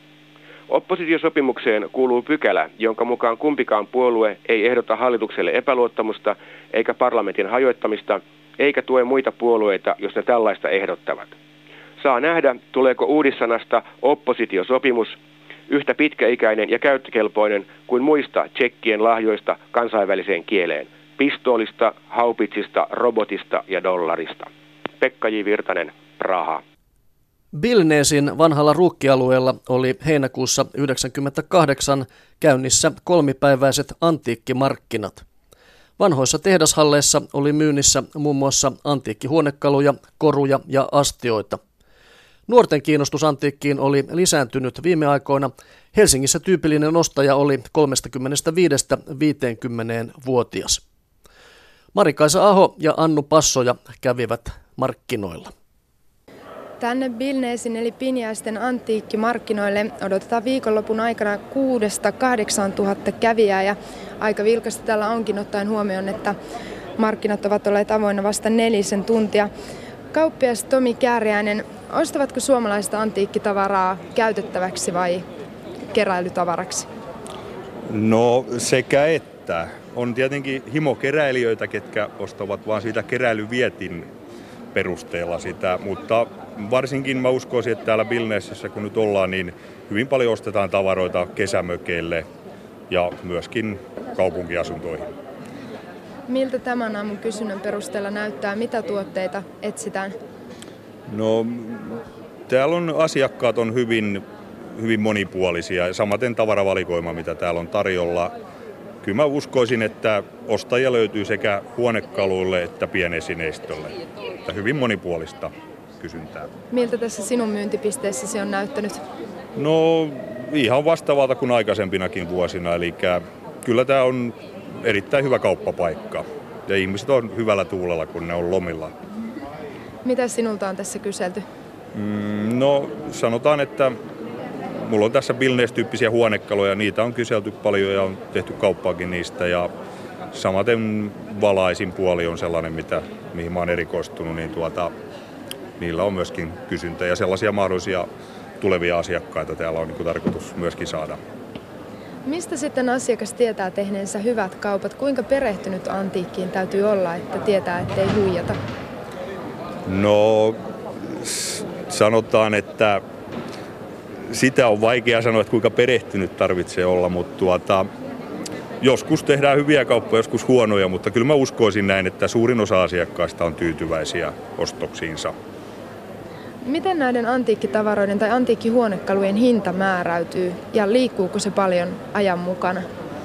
Oppositiosopimukseen kuuluu pykälä, jonka mukaan kumpikaan puolue ei ehdota hallitukselle epäluottamusta eikä parlamentin hajoittamista, eikä tue muita puolueita, jos ne tällaista ehdottavat. Saa nähdä, tuleeko uudissanasta oppositiosopimus. yhtä pitkäikäinen ja käyttökelpoinen kuin muista tsekkien lahjoista kansainväliseen kieleen. Pistoolista, haupitsista, robotista ja dollarista. Pekka J. Virtanen, Praha. Bilnesin vanhalla ruukkialueella oli heinäkuussa yhdeksänkymmentäkahdeksan käynnissä kolmipäiväiset antiikkimarkkinat. Vanhoissa tehdashalleissa oli myynnissä muun muassa antiikkihuonekaluja, koruja ja astioita. Nuorten kiinnostus antiikkiin oli lisääntynyt viime aikoina. Helsingissä tyypillinen ostaja oli kolmekymmentäviisi–viisikymmentä-vuotias. Mari-Kaisa Aho ja Annu Passoja kävivät markkinoilla. Tänne Bilnesin eli Piniäisten antiikkimarkkinoille odotetaan viikonlopun aikana kuudesta kahdeksaan tuhatta kävijää ja aika vilkasta täällä onkin ottaen huomioon, että markkinat ovat olleet avoinna vasta nelisen tuntia. Kauppias Tomi Kääriäinen, ostavatko suomalaiset antiikkitavaraa käytettäväksi vai keräilytavaraksi? No sekä että. On tietenkin himokeräilijöitä, ketkä ostavat vaan siitä keräilyvietin perusteella sitä, mutta varsinkin mä uskoisin, että täällä Bilnesissä kun nyt ollaan, niin hyvin paljon ostetaan tavaroita kesämökeille ja myöskin kaupunkiasuntoihin. Miltä tämän aamun kysynnän perusteella näyttää? Mitä tuotteita etsitään? No täällä on asiakkaat on hyvin, hyvin monipuolisia ja samaten tavaravalikoima, mitä täällä on tarjolla. Kyllä mä uskoisin, että ostajia löytyy sekä huonekaluille että pienesineistölle. Että hyvin monipuolista kysyntää. Miltä tässä sinun myyntipisteessäsi on näyttänyt? No ihan vastaavalta kuin aikaisempinakin vuosina. Eli kyllä tämä on erittäin hyvä kauppapaikka. Ja ihmiset on hyvällä tuulella, kun ne on lomilla. Mitä sinulta on tässä kyselty? Mm, no sanotaan, että mulla on tässä Bilnes-tyyppisiä huonekaluja, niitä on kyselty paljon ja on tehty kauppaakin niistä. Ja samaten valaisin puoli on sellainen, mitä, mihin mä oon erikoistunut, niin tuota, niillä on myöskin kysyntä ja sellaisia mahdollisia tulevia asiakkaita täällä on niin kuin tarkoitus myöskin saada. Mistä sitten asiakas tietää tehneensä hyvät kaupat? Kuinka perehtynyt antiikkiin täytyy olla, että tietää, ettei huijata? No sanotaan, että sitä on vaikea sanoa, että kuinka perehtynyt tarvitsee olla, mutta tuota, joskus tehdään hyviä kauppoja, joskus huonoja, mutta kyllä mä uskoisin näin, että suurin osa asiakkaista on tyytyväisiä ostoksiinsa. Miten näiden antiikkitavaroiden tai antiikkihuonekalujen hinta määräytyy ja liikkuuko se paljon ajan mukana?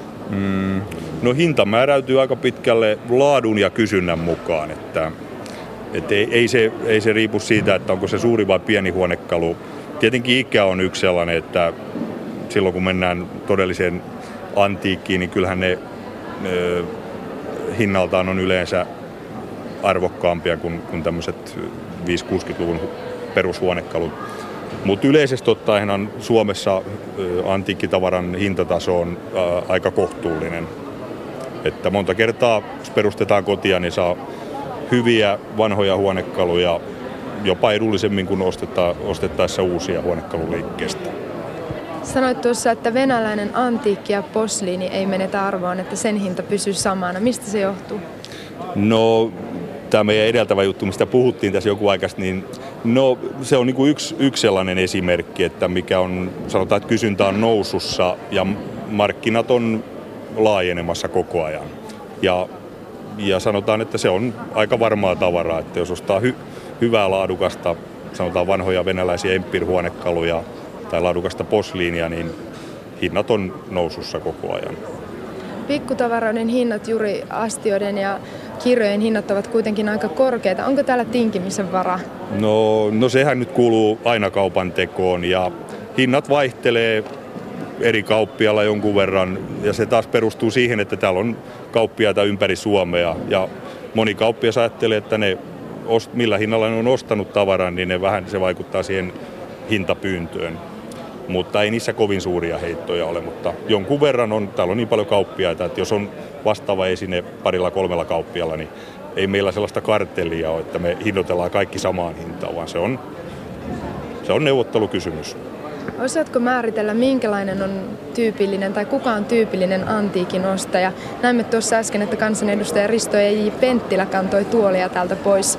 Mm, no hinta määräytyy aika pitkälle laadun ja kysynnän mukaan, että, että ei, ei, se, ei se riipu siitä, että onko se suuri vai pieni huonekalu. Tietenkin ikä on yksi sellainen, että silloin kun mennään todelliseen antiikkiin, niin kyllähän ne ö, hinnaltaan on yleensä arvokkaampia kuin, kuin tämmöiset viisikymmentä–kuusikymmentäluvun perushuonekalut. Mutta yleisesti ottaen Suomessa ö, antiikkitavaran hintataso on ö, aika kohtuullinen. Että monta kertaa, jos perustetaan kotia, niin saa hyviä vanhoja huonekaluja jopa edullisemmin kuin ostettaessa uusia huonekaluliikkeestä. Sanoit tuossa, että venäläinen antiikki ja posliini ei menetä arvoon, että sen hinta pysyy samana. Mistä se johtuu? No, tämä meidän edeltävä juttu, mistä puhuttiin tässä joku aikaa, niin no, se on niin kuin yksi, yksi sellainen esimerkki, että mikä on, sanotaan, että kysyntä on nousussa ja markkinat on laajenemassa koko ajan. Ja, ja sanotaan, että se on aika varmaa tavaraa, että jos ostaa hy, hyvää laadukasta, sanotaan vanhoja venäläisiä empirhuonekaluja tai laadukasta posliinia, niin hinnat on nousussa koko ajan. Pikkutavaroiden hinnat, juuri astioiden ja kirjojen hinnat ovat kuitenkin aika korkeita. Onko täällä tinkimisen varaa? No, no sehän nyt kuuluu aina kaupan tekoon ja hinnat vaihtelee eri kauppialla jonkun verran ja se taas perustuu siihen, että täällä on kauppiaita ympäri Suomea ja moni kauppias ajattelee, että ne millä hinnalla ne on ostanut tavaran, niin ne vähän se vaikuttaa siihen hintapyyntöön. Mutta ei niissä kovin suuria heittoja ole, mutta jonkun verran on, täällä on niin paljon kauppiaita, että jos on vastaava esine parilla kolmella kauppialla, niin ei meillä sellaista kartellia ole, että me hinnoitellaan kaikki samaan hintaan, vaan se on, se on neuvottelukysymys. Osaatko määritellä, minkälainen on tyypillinen tai kuka on tyypillinen antiikin ostaja? Näimme tuossa äsken, että kansanedustaja Risto E J Penttilä kantoi tuolia täältä pois.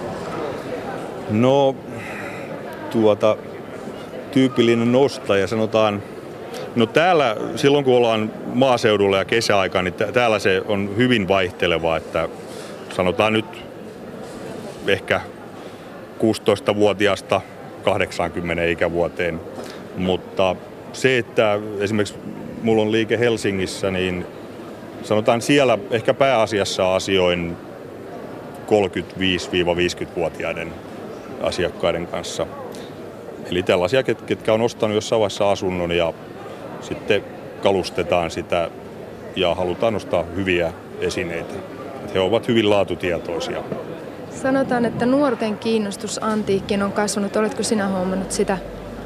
No, tuota, tyypillinen ostaja, sanotaan, No täällä, silloin kun ollaan maaseudulla ja kesäaika, niin täällä se on hyvin vaihtelevaa, että sanotaan nyt ehkä kuusitoistavuotiaasta kahdeksankymmentä ikävuoteen, mutta se, että esimerkiksi mulla on liike Helsingissä, niin sanotaan siellä ehkä pääasiassa asioin kolmekymmentäviisi-viisikymmentävuotiaiden asiakkaiden kanssa. Eli tällaisia, ketkä on ostanut jossain vaiheessa asunnon ja sitten kalustetaan sitä ja halutaan ostaa hyviä esineitä. He ovat hyvin laatutietoisia. Sanotaan, että nuorten kiinnostus antiikkiin on kasvanut. Oletko sinä huomannut sitä?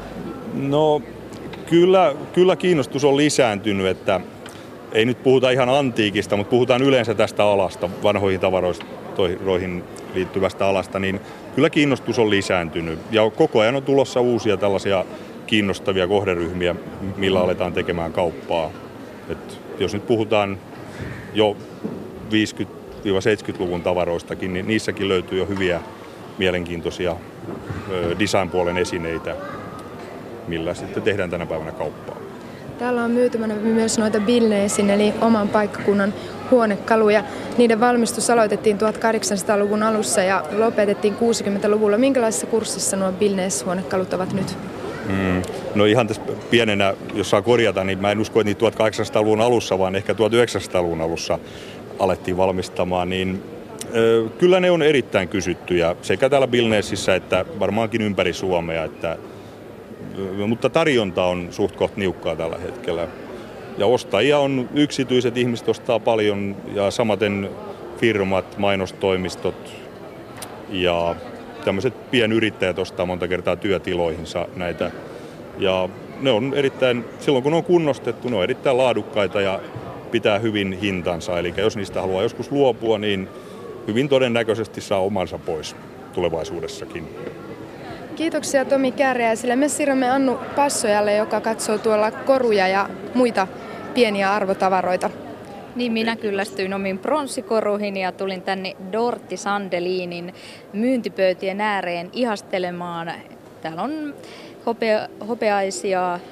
No kyllä, kyllä kiinnostus on lisääntynyt, että ei nyt puhuta ihan antiikista, mutta puhutaan yleensä tästä alasta, vanhoihin tavaroihin liittyvästä alasta, niin kyllä kiinnostus on lisääntynyt. Ja koko ajan on tulossa uusia tällaisia kiinnostavia kohderyhmiä, millä aletaan tekemään kauppaa. Et jos nyt puhutaan jo viisikymmentä-seitsemänkymmentäluvun tavaroistakin, niin niissäkin löytyy jo hyviä mielenkiintoisia design-puolen esineitä, millä sitten tehdään tänä päivänä kauppaa. Täällä on myytymänä myös noita Billnesin eli oman paikkakunnan huonekaluja. Niiden valmistus aloitettiin tuhatkahdeksansataaluvun alussa ja lopetettiin kuusikymmentäluvulla. Minkälaisessa kurssissa nuo Billnes-huonekalut ovat nyt? Mm, no ihan tässä pienenä, jos saa korjata, niin mä en usko, että niitä tuhatkahdeksansataaluvun alussa, vaan ehkä tuhatyhdeksänsataaluvun alussa alettiin valmistamaan, niin ö, kyllä ne on erittäin kysyttyjä sekä täällä Billnesissä että varmaankin ympäri Suomea, että, ö, mutta tarjonta on suht koht niukkaa tällä hetkellä. Ja ostajia on yksityiset, ihmiset ostaa paljon ja samaten firmat, mainostoimistot ja tämmöiset pienyrittäjät ostaa monta kertaa työtiloihinsa näitä. Ja ne on erittäin, silloin kun ne on kunnostettu, ne on erittäin laadukkaita ja pitää hyvin hintansa. Eli jos niistä haluaa joskus luopua, niin hyvin todennäköisesti saa omansa pois tulevaisuudessakin. Kiitoksia Tomi Kääriäiselle. Me siirrymme Annu Passojalle, joka katsoo tuolla koruja ja muita pieniä arvotavaroita. Niin, minä kyllästyin omiin pronssikoruihin ja tulin tänne Dortti Sandelinin myyntipöytien ääreen ihastelemaan. Täällä on hopea, hopeaisia ö,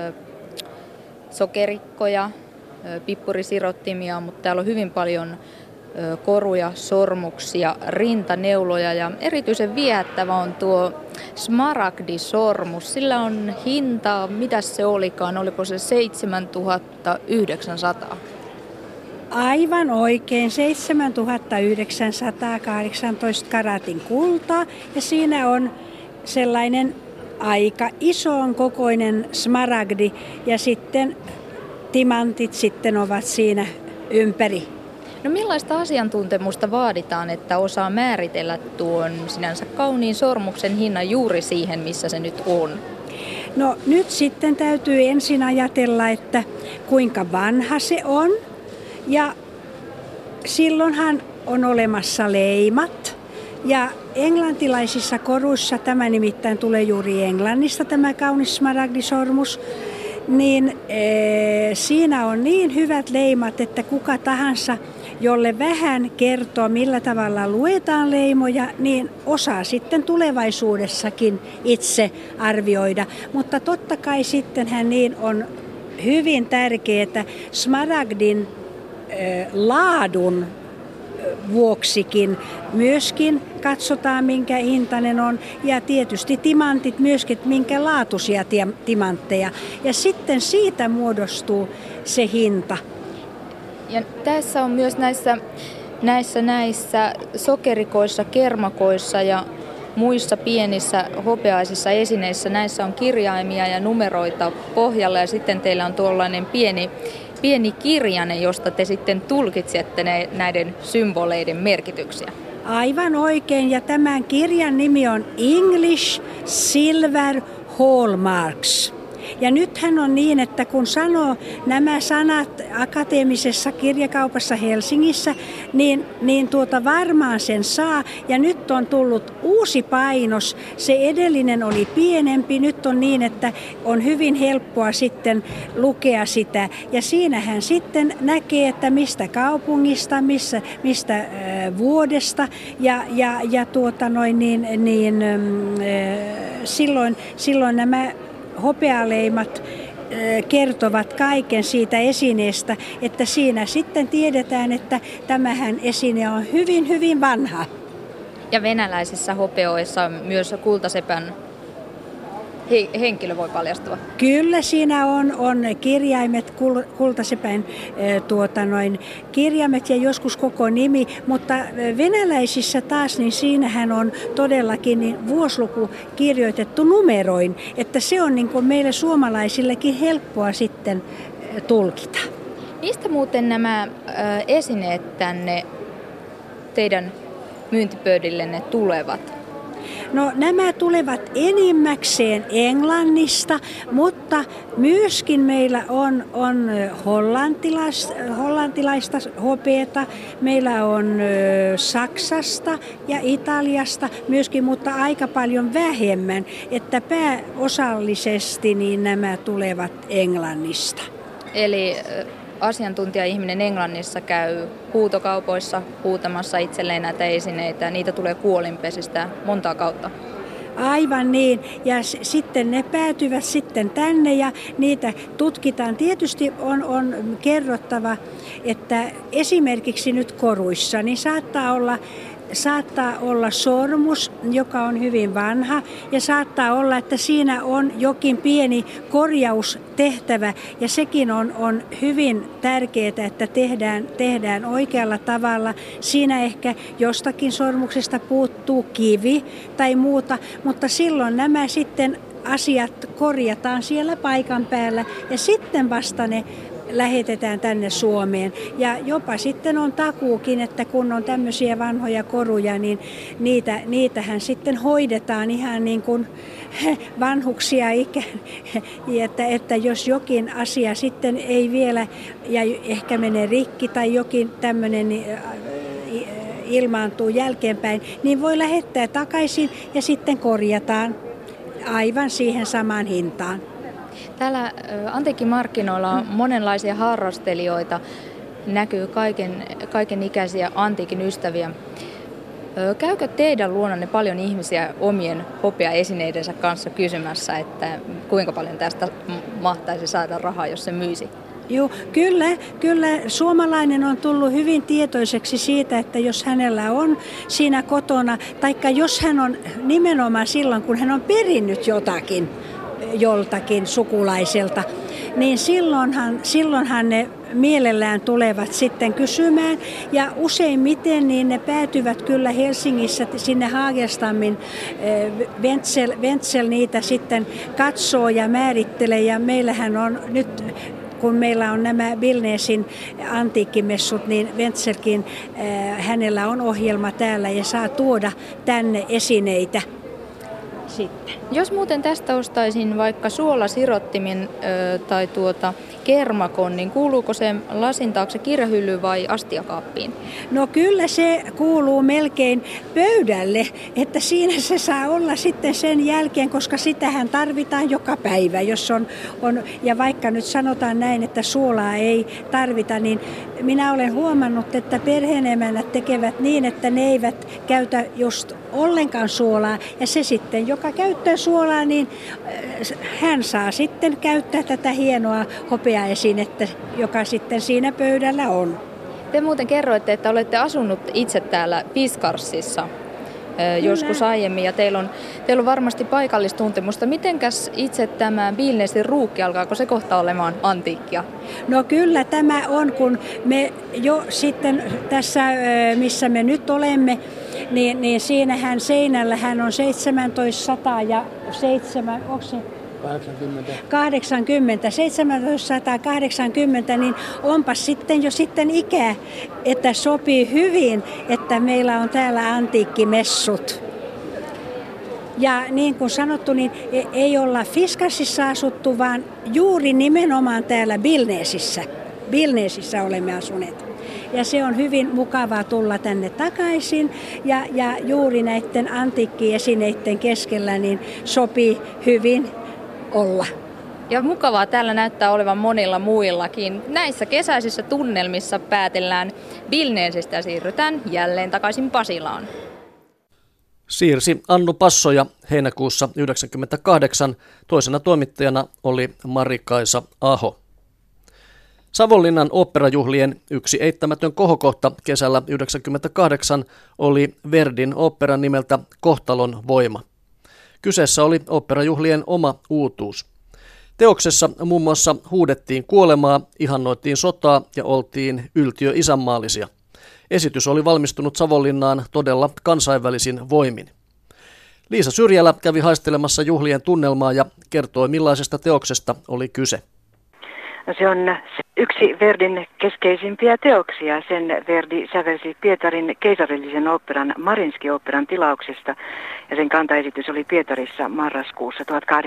sokerikkoja, ö, pippurisirottimia, mutta täällä on hyvin paljon ö, koruja, sormuksia, rintaneuloja ja erityisen viehättävä on tuo smaragdisormus. Sillä on hinta, mitä se olikaan, oliko se seitsemäntuhatta yhdeksänsataa? Aivan oikein, seitsemäntuhattayhdeksänsataakahdeksantoista karatin kultaa ja siinä on sellainen aika ison kokoinen smaragdi ja sitten timantit sitten ovat siinä ympäri. No millaista asiantuntemusta vaaditaan, että osaa määritellä tuon sinänsä kauniin sormuksen hinnan juuri siihen, missä se nyt on? No nyt sitten täytyy ensin ajatella, että kuinka vanha se on. Ja silloinhan on olemassa leimat ja englantilaisissa koruissa, tämä nimittäin tulee juuri Englannista tämä kaunis smaragdisormus, niin ee, siinä on niin hyvät leimat, että kuka tahansa, jolle vähän kertoo millä tavalla luetaan leimoja, niin osaa sitten tulevaisuudessakin itse arvioida. Mutta totta kai sittenhän niin on hyvin tärkeää smaragdin laadun vuoksikin myöskin katsotaan, minkä hintainen on. Ja tietysti timantit myöskin, minkä laatuisia timantteja. Ja sitten siitä muodostuu se hinta. Ja tässä on myös näissä, näissä, näissä sokerikoissa, kermakoissa ja muissa pienissä hopeaisissa esineissä. Näissä on kirjaimia ja numeroita pohjalla ja sitten teillä on tuollainen pieni Pieni kirjanen, josta te sitten tulkitsette näiden symboleiden merkityksiä. Aivan oikein, ja tämän kirjan nimi on English Silver Hallmarks. Ja nythän on niin, että kun sanoo nämä sanat akateemisessa kirjakaupassa Helsingissä, niin, niin tuota varmaan sen saa. Ja nyt on tullut uusi painos. Se edellinen oli pienempi. Nyt on niin, että on hyvin helppoa sitten lukea sitä. Ja siinähän sitten näkee, että mistä kaupungista, missä, mistä äh, vuodesta. Ja, ja, ja tuota noin, niin, niin, äh, silloin, silloin nämä hopealeimat kertovat kaiken siitä esineestä, että siinä sitten tiedetään, että tämähän esine on hyvin, hyvin vanha. Ja venäläisissä hopeoissa myös kultasepän henkilö voi paljastua. Kyllä siinä on, on kirjaimet, kul, kultasepän tuota noin, kirjaimet ja joskus koko nimi, mutta venäläisissä taas, niin siinähän on todellakin niin vuosiluku kirjoitettu numeroin, että se on niin kuin meille suomalaisillekin helppoa sitten tulkita. Mistä muuten nämä esineet tänne teidän myyntipöydillenne tulevat? No nämä tulevat enimmäkseen Englannista, mutta myöskin meillä on, on hollantilaista, hollantilaista hopeata, meillä on ö, Saksasta ja Italiasta myöskin, mutta aika paljon vähemmän, että pääosallisesti niin nämä tulevat Englannista. Eli asiantuntija-ihminen Englannissa käy huutokaupoissa huutamassa itselleen näitä esineitä. Niitä tulee kuolinpesistä montaa kautta. Aivan niin. Ja s- sitten ne päätyvät sitten tänne ja niitä tutkitaan. Tietysti on, on kerrottava, että esimerkiksi nyt koruissa niin saattaa olla Saattaa olla sormus, joka on hyvin vanha, ja saattaa olla, että siinä on jokin pieni korjaustehtävä, ja sekin on, on hyvin tärkeää, että tehdään, tehdään oikealla tavalla. Siinä ehkä jostakin sormuksesta puuttuu kivi tai muuta, mutta silloin nämä sitten asiat korjataan siellä paikan päällä, ja sitten vasta ne lähetetään tänne Suomeen. Ja jopa sitten on takuukin, että kun on tämmöisiä vanhoja koruja, niin niitä, niitähän sitten hoidetaan ihan niin kuin vanhuksia ikään. Että, että jos jokin asia sitten ei vielä ja ehkä mene rikki tai jokin tämmöinen ilmaantuu jälkeenpäin, niin voi lähettää takaisin ja sitten korjataan aivan siihen samaan hintaan. Täällä antiikkimarkkinoilla on monenlaisia harrastelijoita, näkyy kaiken, kaiken ikäisiä antiikin ystäviä. Käykö teidän luonanne paljon ihmisiä omien hopeaesineidensä kanssa kysymässä, että kuinka paljon tästä mahtaisi saada rahaa, jos se myisi? Joo, kyllä, kyllä suomalainen on tullut hyvin tietoiseksi siitä, että jos hänellä on siinä kotona, taikka jos hän on nimenomaan silloin, kun hän on perinnyt jotakin, joltakin sukulaiselta, niin silloinhan, silloinhan ne mielellään tulevat sitten kysymään. Ja useimmiten niin ne päätyvät kyllä Helsingissä sinne Hagestammin. Wenzel, Wenzel niitä sitten katsoo ja määrittelee, ja meillähän on nyt, kun meillä on nämä Vilnesin antiikkimessut, niin Wentzelkin, hänellä on ohjelma täällä ja saa tuoda tänne esineitä. Sitten. Jos muuten tästä ostaisin vaikka suolasirottimin ö, tai tuota kermakon, niin kuuluuko se lasin taakse kirjahyllyyn vai astiakaappiin? No kyllä se kuuluu melkein pöydälle, että siinä se saa olla sitten sen jälkeen, koska sitähän tarvitaan joka päivä. Jos on, on, ja vaikka nyt sanotaan näin, että suolaa ei tarvita, niin minä olen huomannut, että perheenemännät tekevät niin, että ne eivät käytä just ollenkaan suolaa. Ja se sitten, joka käyttää suolaa, niin hän saa sitten käyttää tätä hienoa hopeaesinettä, joka sitten siinä pöydällä on. Te muuten kerroitte, että olette asunut itse täällä Piskarsissa joskus aiemmin, ja teillä on, teillä on varmasti paikallistuntemusta. Mitenkäs itse tämä Vilnesin ruukki, alkaako se kohta olemaan antiikkia? No kyllä tämä on, kun me jo sitten tässä, missä me nyt olemme, niin, niin siinähän seinällähän on seitsemäntoistasataa ja seitsemän, onko se? kahdeksankymmentä. kahdeksankymmentä, seitsemäntoistasataakahdeksankymmentä, niin onpas sitten jo sitten ikää, että sopii hyvin, että meillä on täällä antiikkimessut. Ja niin kuin sanottu, niin ei olla Fiskarsissa asuttu, vaan juuri nimenomaan täällä Vilnesissä. Vilnesissä olemme asuneet. Ja se on hyvin mukavaa tulla tänne takaisin, ja, ja juuri näiden antiikkiesineiden keskellä niin sopii hyvin olla. Ja mukavaa täällä näyttää olevan monilla muillakin. Näissä kesäisissä tunnelmissa päätellään Vilnesistä ja siirrytään jälleen takaisin Pasilaan. Siirsi Annu Passoja heinäkuussa yhdeksänkymmentäkahdeksan. Toisena toimittajana oli Mari-Kaisa Aho. Savonlinnan oopperajuhlien yksi eittämätön kohokohta kesällä yhdeksänkymmentäkahdeksan oli Verdin oopperan nimeltä Kohtalon voima. Kyseessä oli oopperajuhlien oma uutuus. Teoksessa muun muassa huudettiin kuolemaa, ihannoitiin sotaa ja oltiin yltiö isänmaallisia. Esitys oli valmistunut Savonlinnaan todella kansainvälisin voimin. Liisa Syrjälä kävi haistelemassa juhlien tunnelmaa ja kertoi, millaisesta teoksesta oli kyse. Se on yksi Verdin keskeisimpiä teoksia. Sen Verdi sävelsi Pietarin keisarillisen oopperan Marinski-oopperan tilauksesta ja sen kantaesitys oli Pietarissa marraskuussa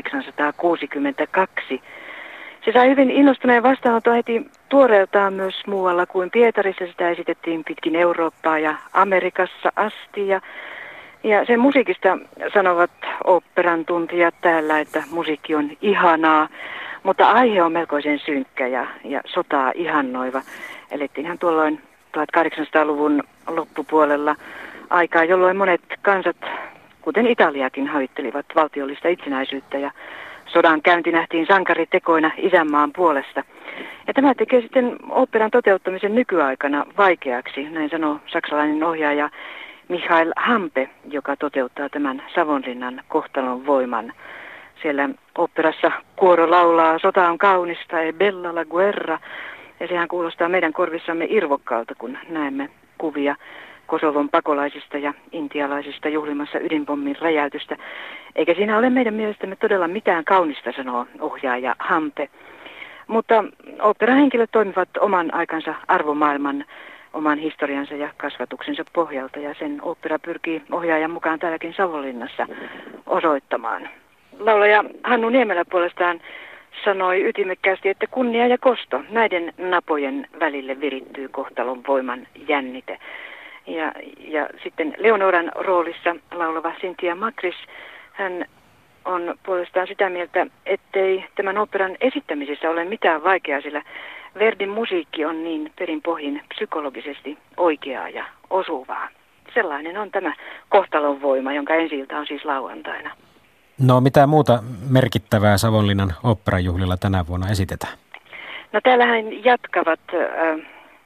tuhatkahdeksansataakuusikymmentäkaksi. Se sai hyvin innostuneen vastaanoton heti tuoreeltaan myös muualla kuin Pietarissa. Sitä esitettiin pitkin Eurooppaa ja Amerikassa asti ja, ja sen musiikista sanovat oopperan tuntijat täällä, että musiikki on ihanaa. Mutta aihe on melkoisen synkkä ja, ja sotaa ihannoiva. Elettiinhän tuolloin tuhatkahdeksansataaluvun loppupuolella aikaa, jolloin monet kansat, kuten Italiakin, havittelivat valtiollista itsenäisyyttä ja sodan käynti nähtiin sankaritekoina isänmaan puolesta. Ja tämä tekee sitten oopperan toteuttamisen nykyaikana vaikeaksi, näin sanoo saksalainen ohjaaja Michael Hampe, joka toteuttaa tämän Savonlinnan Kohtalon voiman. Siellä oopperassa kuoro laulaa, sota on kaunista, e bella la guerra. Ja sehän kuulostaa meidän korvissamme irvokkaalta, kun näemme kuvia Kosovon pakolaisista ja intialaisista juhlimassa ydinpommin räjäytystä. Eikä siinä ole meidän mielestämme todella mitään kaunista, sanoo ohjaaja Hampe. Mutta oopperahenkilöt toimivat oman aikansa arvomaailman, oman historiansa ja kasvatuksensa pohjalta. Ja sen ooppera pyrkii ohjaajan mukaan täälläkin Savonlinnassa osoittamaan. Laulaja Hannu Niemelä puolestaan sanoi ytimekkäästi, että kunnia ja kosto, näiden napojen välille virittyy kohtalon voiman jännite. Ja, ja sitten Leonoran roolissa laulava Cynthia Makris, hän on puolestaan sitä mieltä, ettei tämän oopperan esittämisessä ole mitään vaikeaa, sillä Verdin musiikki on niin perin pohjin psykologisesti oikeaa ja osuvaa. Sellainen on tämä kohtalon voima, jonka ensi-ilta on siis lauantaina. No mitä muuta merkittävää Savonlinnan oopperajuhlilla tänä vuonna esitetään? No täällähän jatkavat äh,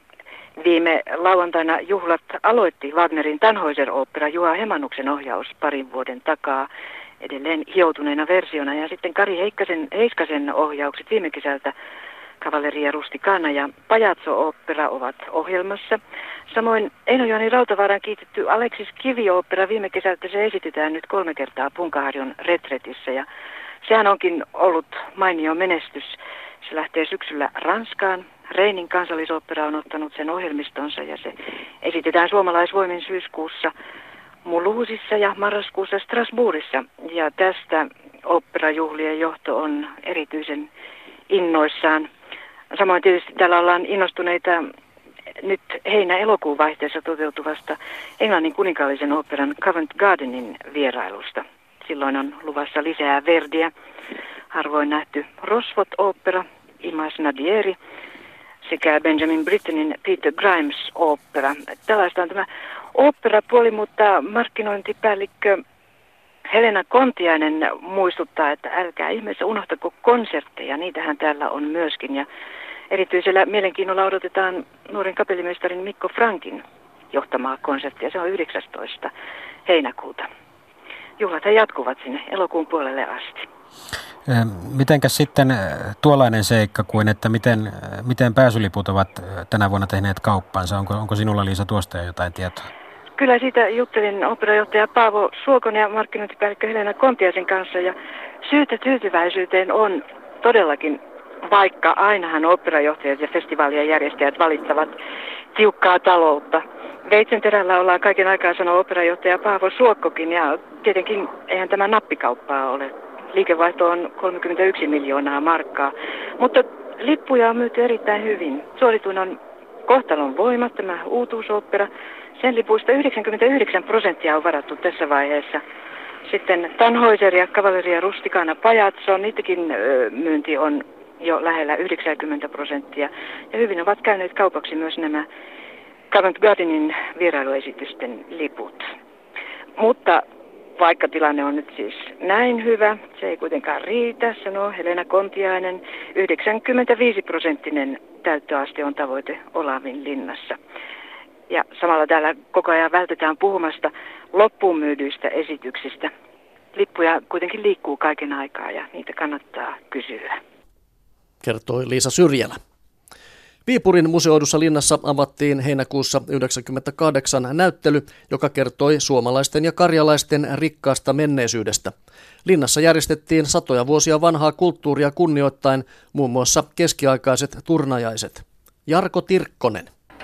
viime lauantaina juhlat aloitti Wagnerin Tannhäuser-ooppera Juha Hemannuksen ohjaus parin vuoden takaa edelleen hioutuneena versiona. Ja sitten Kari Heikkasen, Heiskasen ohjaukset viime kesältä Cavalleria Rusticana ja Pajazzo-ooppera ovat ohjelmassa. Samoin Eino-Joani Rautavaaran kiitetty Aleksis Kivi-ooppera viime kesältä, se esitetään nyt kolme kertaa Punkaharjun Retretissä. Ja sehän onkin ollut mainio menestys. Se lähtee syksyllä Ranskaan. Reinin kansallisooppera on ottanut sen ohjelmistonsa ja se esitetään suomalaisvoimin syyskuussa Muluusissa ja marraskuussa Strasbourgissa. Ja tästä oopperajuhlien johto on erityisen innoissaan. Samoin tietysti täällä ollaan innostuneita nyt heinä-elokuun vaihteessa toteutuvasta Englannin kuninkaallisen oopperan Covent Gardenin vierailusta. Silloin on luvassa lisää Verdiä, harvoin nähty Roswot-ooppera, Imas Nadieri sekä Benjamin Brittenin Peter Grimes-ooppera. Tällaista on tämä oopperapuoli, mutta markkinointipäällikkö Helena Kontiainen muistuttaa, että älkää ihmeessä unohtako konsertteja, niitähän täällä on myöskin. Ja erityisellä mielenkiinnolla odotetaan nuoren kapellimestarin Mikko Frankin johtamaa konserttia, se on yhdeksästoista heinäkuuta. Juhlat jatkuvat sinne elokuun puolelle asti. Mitenkäs sitten tuollainen seikka kuin, että miten, miten pääsyliput ovat tänä vuonna tehneet kauppansa? Onko, onko sinulla, Liisa, tuosta jo jotain tietoa? Kyllä siitä juttelin operajohtaja Paavo Suokon ja markkinointipäällikkö Helena Kontiaisen kanssa ja syytä tyytyväisyyteen on todellakin, vaikka ainahan operajohtajat ja festivaalien järjestäjät valittavat tiukkaa taloutta. Veitsenterällä ollaan kaiken aikaa, sanoo operajohtaja Paavo Suokkokin, ja tietenkin eihän tämä nappikauppaa ole. Liikevaihto on kolmekymmentäyksi miljoonaa markkaa, mutta lippuja on myyty erittäin hyvin. Suorituin on Kohtalon voima, tämä uutuusooppera. Sen lipuista yhdeksänkymmentäyhdeksän prosenttia on varattu tässä vaiheessa. Sitten Tannhäuser ja Cavalleria Rusticana Pajazzo, niitäkin ö, myynti on jo lähellä yhdeksänkymmentä prosenttia. Ja hyvin ovat käyneet kaupaksi myös nämä Covent Gardenin vierailuesitysten liput. Mutta Vaikka tilanne on nyt siis näin hyvä, se ei kuitenkaan riitä, sanoo Helena Kontiainen. yhdeksänkymmentäviisi prosenttinen täyttöaste on tavoite Olavin linnassa. Ja samalla täällä koko ajan vältetään puhumasta loppuun myydyistä esityksistä. Lippuja kuitenkin liikkuu kaiken aikaa ja niitä kannattaa kysyä. Kertoi Liisa Syrjälä. Viipurin museoidussa linnassa avattiin heinäkuussa yhdeksänkymmentäkahdeksan näyttely, joka kertoi suomalaisten ja karjalaisten rikkaasta menneisyydestä. Linnassa järjestettiin satoja vuosia vanhaa kulttuuria kunnioittaen muun muassa keskiaikaiset turnajaiset. Jarko Tirkkonen.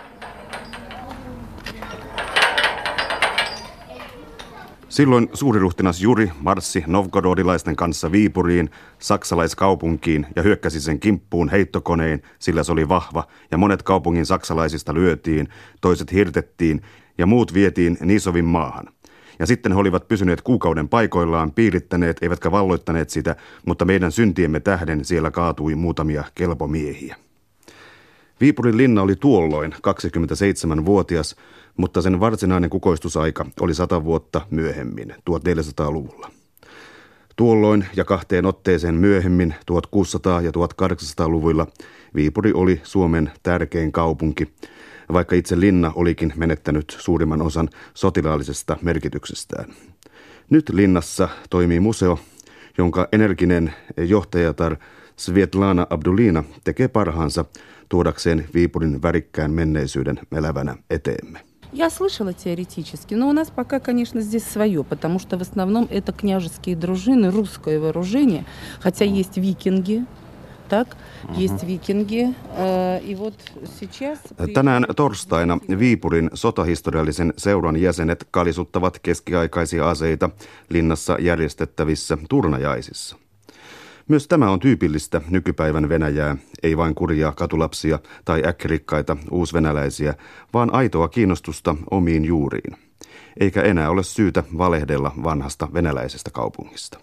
Silloin suuriruhtinas Juri marssi novgorodilaisten kanssa Viipuriin, saksalaiskaupunkiin ja hyökkäsi sen kimppuun heittokoneen, sillä se oli vahva ja monet kaupungin saksalaisista lyötiin, toiset hirtettiin ja muut vietiin Nisovin maahan. Ja sitten he olivat pysyneet kuukauden paikoillaan, piirittäneet eivätkä valloittaneet sitä, mutta meidän syntiemme tähden siellä kaatui muutamia kelpomiehiä. Viipurin linna oli tuolloin kaksikymmentäseitsemänvuotias, mutta sen varsinainen kukoistusaika oli sata vuotta myöhemmin, tuhatneljäsataaluvulla. Tuolloin ja kahteen otteeseen myöhemmin, tuhatkuusisataa- ja tuhatkahdeksansataaluvuilla, Viipuri oli Suomen tärkein kaupunki, vaikka itse linna olikin menettänyt suurimman osan sotilaallisesta merkityksestään. Nyt linnassa toimii museo, jonka energinen johtajatar Svetlana Abdulina tekee parhaansa tuodakseen Viipurin värikkään menneisyyden elävänä eteemme. Я слышала теоретически, но у нас пока, конечно, здесь свое, потому что в основном это княжеские дружины, русское вооружение, хотя есть викинги, так, есть викинги, и вот сейчас... Tänään torstaina Viipurin sotahistoriallisen seuran jäsenet kalisuttavat keskiaikaisia aseita linnassa järjestettävissä turnajaisissa. Myös tämä on tyypillistä nykypäivän Venäjää, ei vain kurjaa katulapsia tai äkkirikkaita uusvenäläisiä, vaan aitoa kiinnostusta omiin juuriin. Eikä enää ole syytä valehdella vanhasta venäläisestä kaupungista.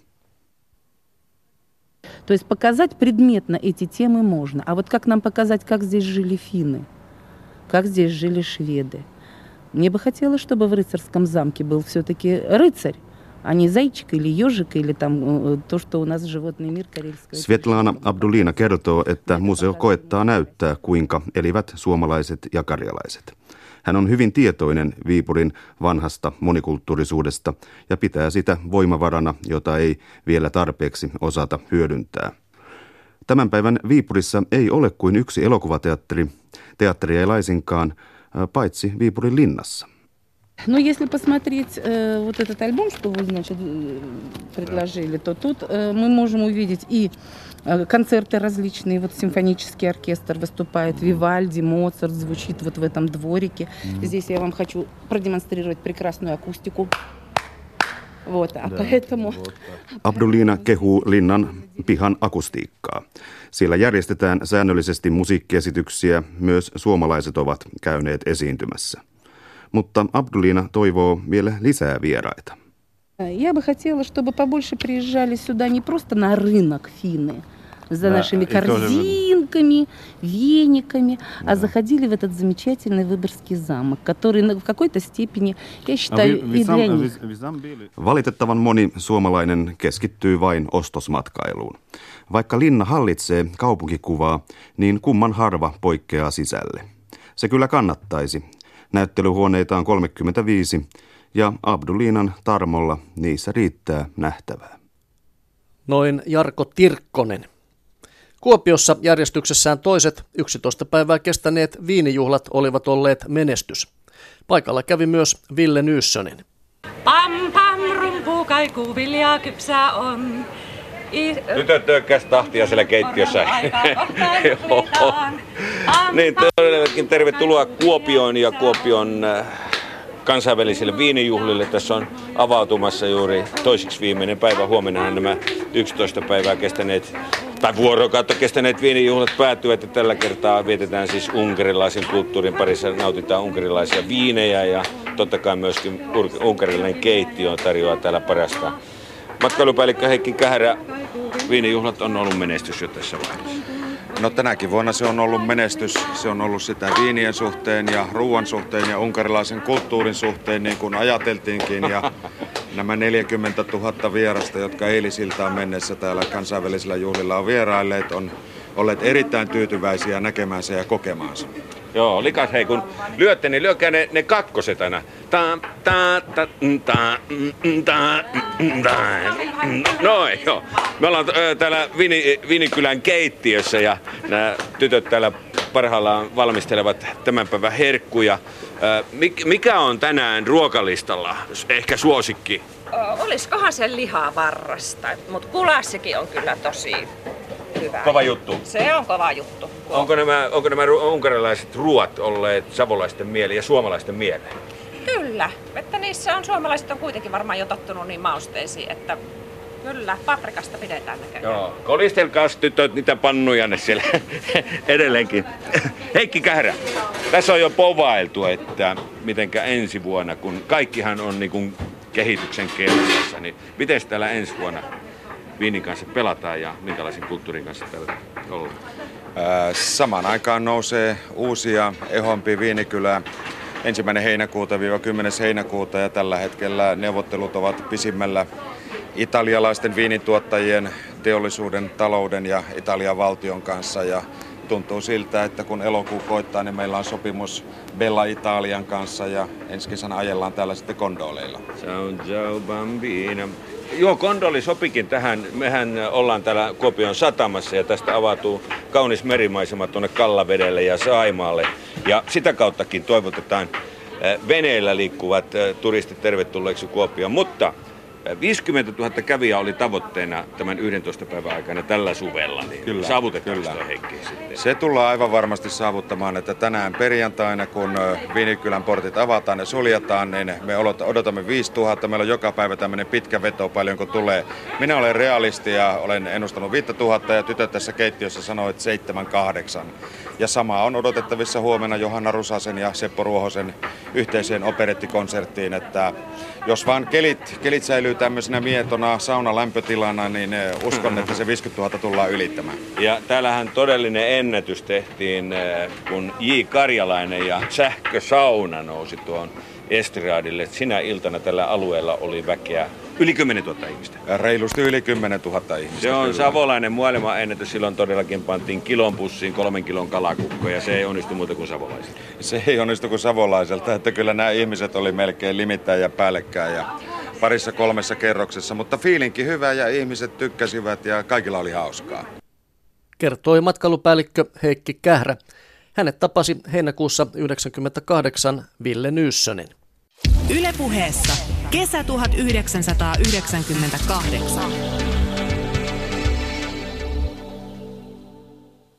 То есть показать предметно эти темы можно. А вот как нам показать, как здесь жили финны, как здесь жили шведы? Мне бы хотелось, чтобы в рыцарском замке был все-таки рыцарь, а не зайчик или ежик или там то, что у нас животный мир карельского. Svetlana Abdulina kertoo, että museo koettaa näyttää, kuinka elivät suomalaiset ja karjalaiset. Hän on hyvin tietoinen Viipurin vanhasta monikulttuurisuudesta ja pitää sitä voimavarana, jota ei vielä tarpeeksi osata hyödyntää. Tämän päivän Viipurissa ei ole kuin yksi elokuvateatteri, teatteria ei laisinkaan, paitsi Viipurin linnassa. Но если посмотреть э, вот этот альбом, что вы, значит, предложили, то тут э, мы можем увидеть и э, концерты различные. Вот симфонический оркестр выступает, Вивальди, Моцарт звучит вот в этом дворике. Mm. Здесь я вам хочу продемонстрировать прекрасную акустику. Вот, а поэтому... Abdulina kehuu linnan pihan akustiikkaa. Siellä järjestetään säännöllisesti musiikkiesityksiä, myös suomalaiset ovat käyneet esiintymässä. Mutta Abdulina toivoo vielä lisää vieraita. Я бы хотела, чтобы побольше приезжали сюда не просто на рынок финны за нашими корзинками, вениками, а заходили в этот замечательный Выборгский замок, который в какой-то степени, я считаю, и для них. Valitettavan moni suomalainen keskittyy vain ostosmatkailuun. Vaikka linna hallitsee kaupunkikuvaa, niin kumman harva poikkeaa sisälle. Se kyllä kannattaisi. Näyttelyhuoneita on kolmekymmentäviisi ja Abdulinan tarmolla niissä riittää nähtävää. Noin Jarko Tirkkonen. Kuopiossa järjestyksessään toiset yksitoista päivää kestäneet viinijuhlat olivat olleet menestys. Paikalla kävi myös Ville Nyyssönen. Pam pam rumpu kaikuu, viljaa kypsää on. Tytöt tökkäs tahtia siellä keittiössä. Niin, todellakin tervetuloa Kuopioon ja Kuopion kansainvälisille viinijuhlille. Tässä on avautumassa juuri toisiksi viimeinen päivä. Huomennahan nämä yksitoista päivää kestäneet, tai vuorokautta kestäneet viinijuhlat päättyvät. Ja tällä kertaa vietetään siis unkarilaisen kulttuurin parissa, nautitaan unkarilaisia viinejä ja totta kai myöskin unkarilainen keittiö tarjoaa täällä parasta. Matkailupäällikkö Heikki Kähärä, viinijuhlat on ollut menestys jo tässä vaiheessa. No tänäkin vuonna se on ollut menestys. Se on ollut sitä viinien suhteen ja ruoan suhteen ja unkarilaisen kulttuurin suhteen niin kuin ajateltiinkin. Ja, nämä neljäkymmentätuhatta vierasta, jotka eilisiltaan mennessä täällä kansainvälisillä juhlilla on vierailleet, on olleet erittäin tyytyväisiä näkemäänsä ja kokemaansa. Joo, likas hei, kun lyötte, niin lyökää ne, ne kakkoset aina. Ta, ta, ta, ta, ta, ta. Noin, joo. Me ollaan äh, täällä Vini, Vinikylän keittiössä ja nämä tytöt täällä parhaillaan valmistelevat tämän päivän herkkuja. Äh, mikä on tänään ruokalistalla? Ehkä suosikki? Olisikohan se lihavarrasta, mutta kulassakin on kyllä tosi hyvä. Kova juttu. Se on kova juttu. Onko nämä, onko nämä unkarilaiset ruoat olleet savolaisten mieleen ja suomalaisten mieleen? Kyllä, että niissä on suomalaiset on kuitenkin varmaan jo tottunut niin mausteisiin, että kyllä, paprikasta pidetään näköjään. Joo, kolistelkaas tytöt niitä pannujanne siellä edelleenkin. Heikki Kährä, tässä on jo povailtu, että mitenkä ensi vuonna, kun kaikkihan on niin kuin kehityksen kelkassa, niin miten täällä ensi vuonna viinin kanssa pelataan ja minkälaisen kulttuurin kanssa täällä ollaan? Samaan aikaan nousee uusia ehompia viinikylää ensimmäinen heinäkuuta kymmenes heinäkuuta ja tällä hetkellä neuvottelut ovat pisimmällä italialaisten viinituottajien, teollisuuden, talouden ja Italian valtion kanssa ja tuntuu siltä, että kun elokuu koittaa, niin meillä on sopimus Bella Italian kanssa ja ensi kesänä ajellaan täällä sitten kondoleilla. Ciao, ciao, bambina. Joo, kondoli sopikin tähän. Mehän ollaan täällä Kuopion satamassa ja tästä avautuu kaunis merimaisema tuonne Kallavedelle ja Saimaalle. Ja sitä kauttakin toivotetaan veneillä liikkuvat turistit tervetulleeksi Kuopioon. Mutta viisikymmentätuhatta kävijää oli tavoitteena tämän yhdentoista päivän aikana tällä suvella. Niin kyllä, saavutetaan kyllä. Sitä Heikki sitten. Se tullaan aivan varmasti saavuttamaan, että tänään perjantaina, kun Viinikylän portit avataan ja suljetaan, niin me odotamme viisituhatta. Meillä on joka päivä tämmöinen pitkä veto, paljonko tulee. Minä olen realisti ja olen ennustanut viisituhatta ja tytöt tässä keittiössä sanoo, että seitsemän kahdeksan. Ja sama on odotettavissa huomenna Johanna Rusasen ja Seppo Ruohosen yhteiseen operettikonserttiin, että jos vaan kelit, kelit säilyy tämmöisenä mietona sauna lämpötilana, niin uskon, että se viisikymmentätuhatta tullaan ylittämään. Ja täällähän todellinen ennätys tehtiin, kun J. Karjalainen ja sähkösauna nousi tuon estraadille. Sinä iltana tällä alueella oli väkeä yli kymmenen tuhatta ihmistä. Reilusti yli kymmenen tuhatta ihmistä. Se on kyllä savolainen maailman ennätys. Silloin todellakin pantiin kilon pussiin kolmen kilon kalakukko ja se ei onnistu muuta kuin savolaiselta. Se ei onnistu kuin savolaiselta, että kyllä nämä ihmiset oli melkein limittäin ja päällekkäin ja parissa kolmessa kerroksessa, mutta fiilinki hyvä ja ihmiset tykkäsivät ja kaikilla oli hauskaa. Kertoi matkailupäällikkö Heikki Kährä. Hänet tapasi heinäkuussa yhdeksänkymmentäkahdeksan Ville Nyyssönen. Yle Puheessa kesä tuhatyhdeksänsataayhdeksänkymmentäkahdeksan.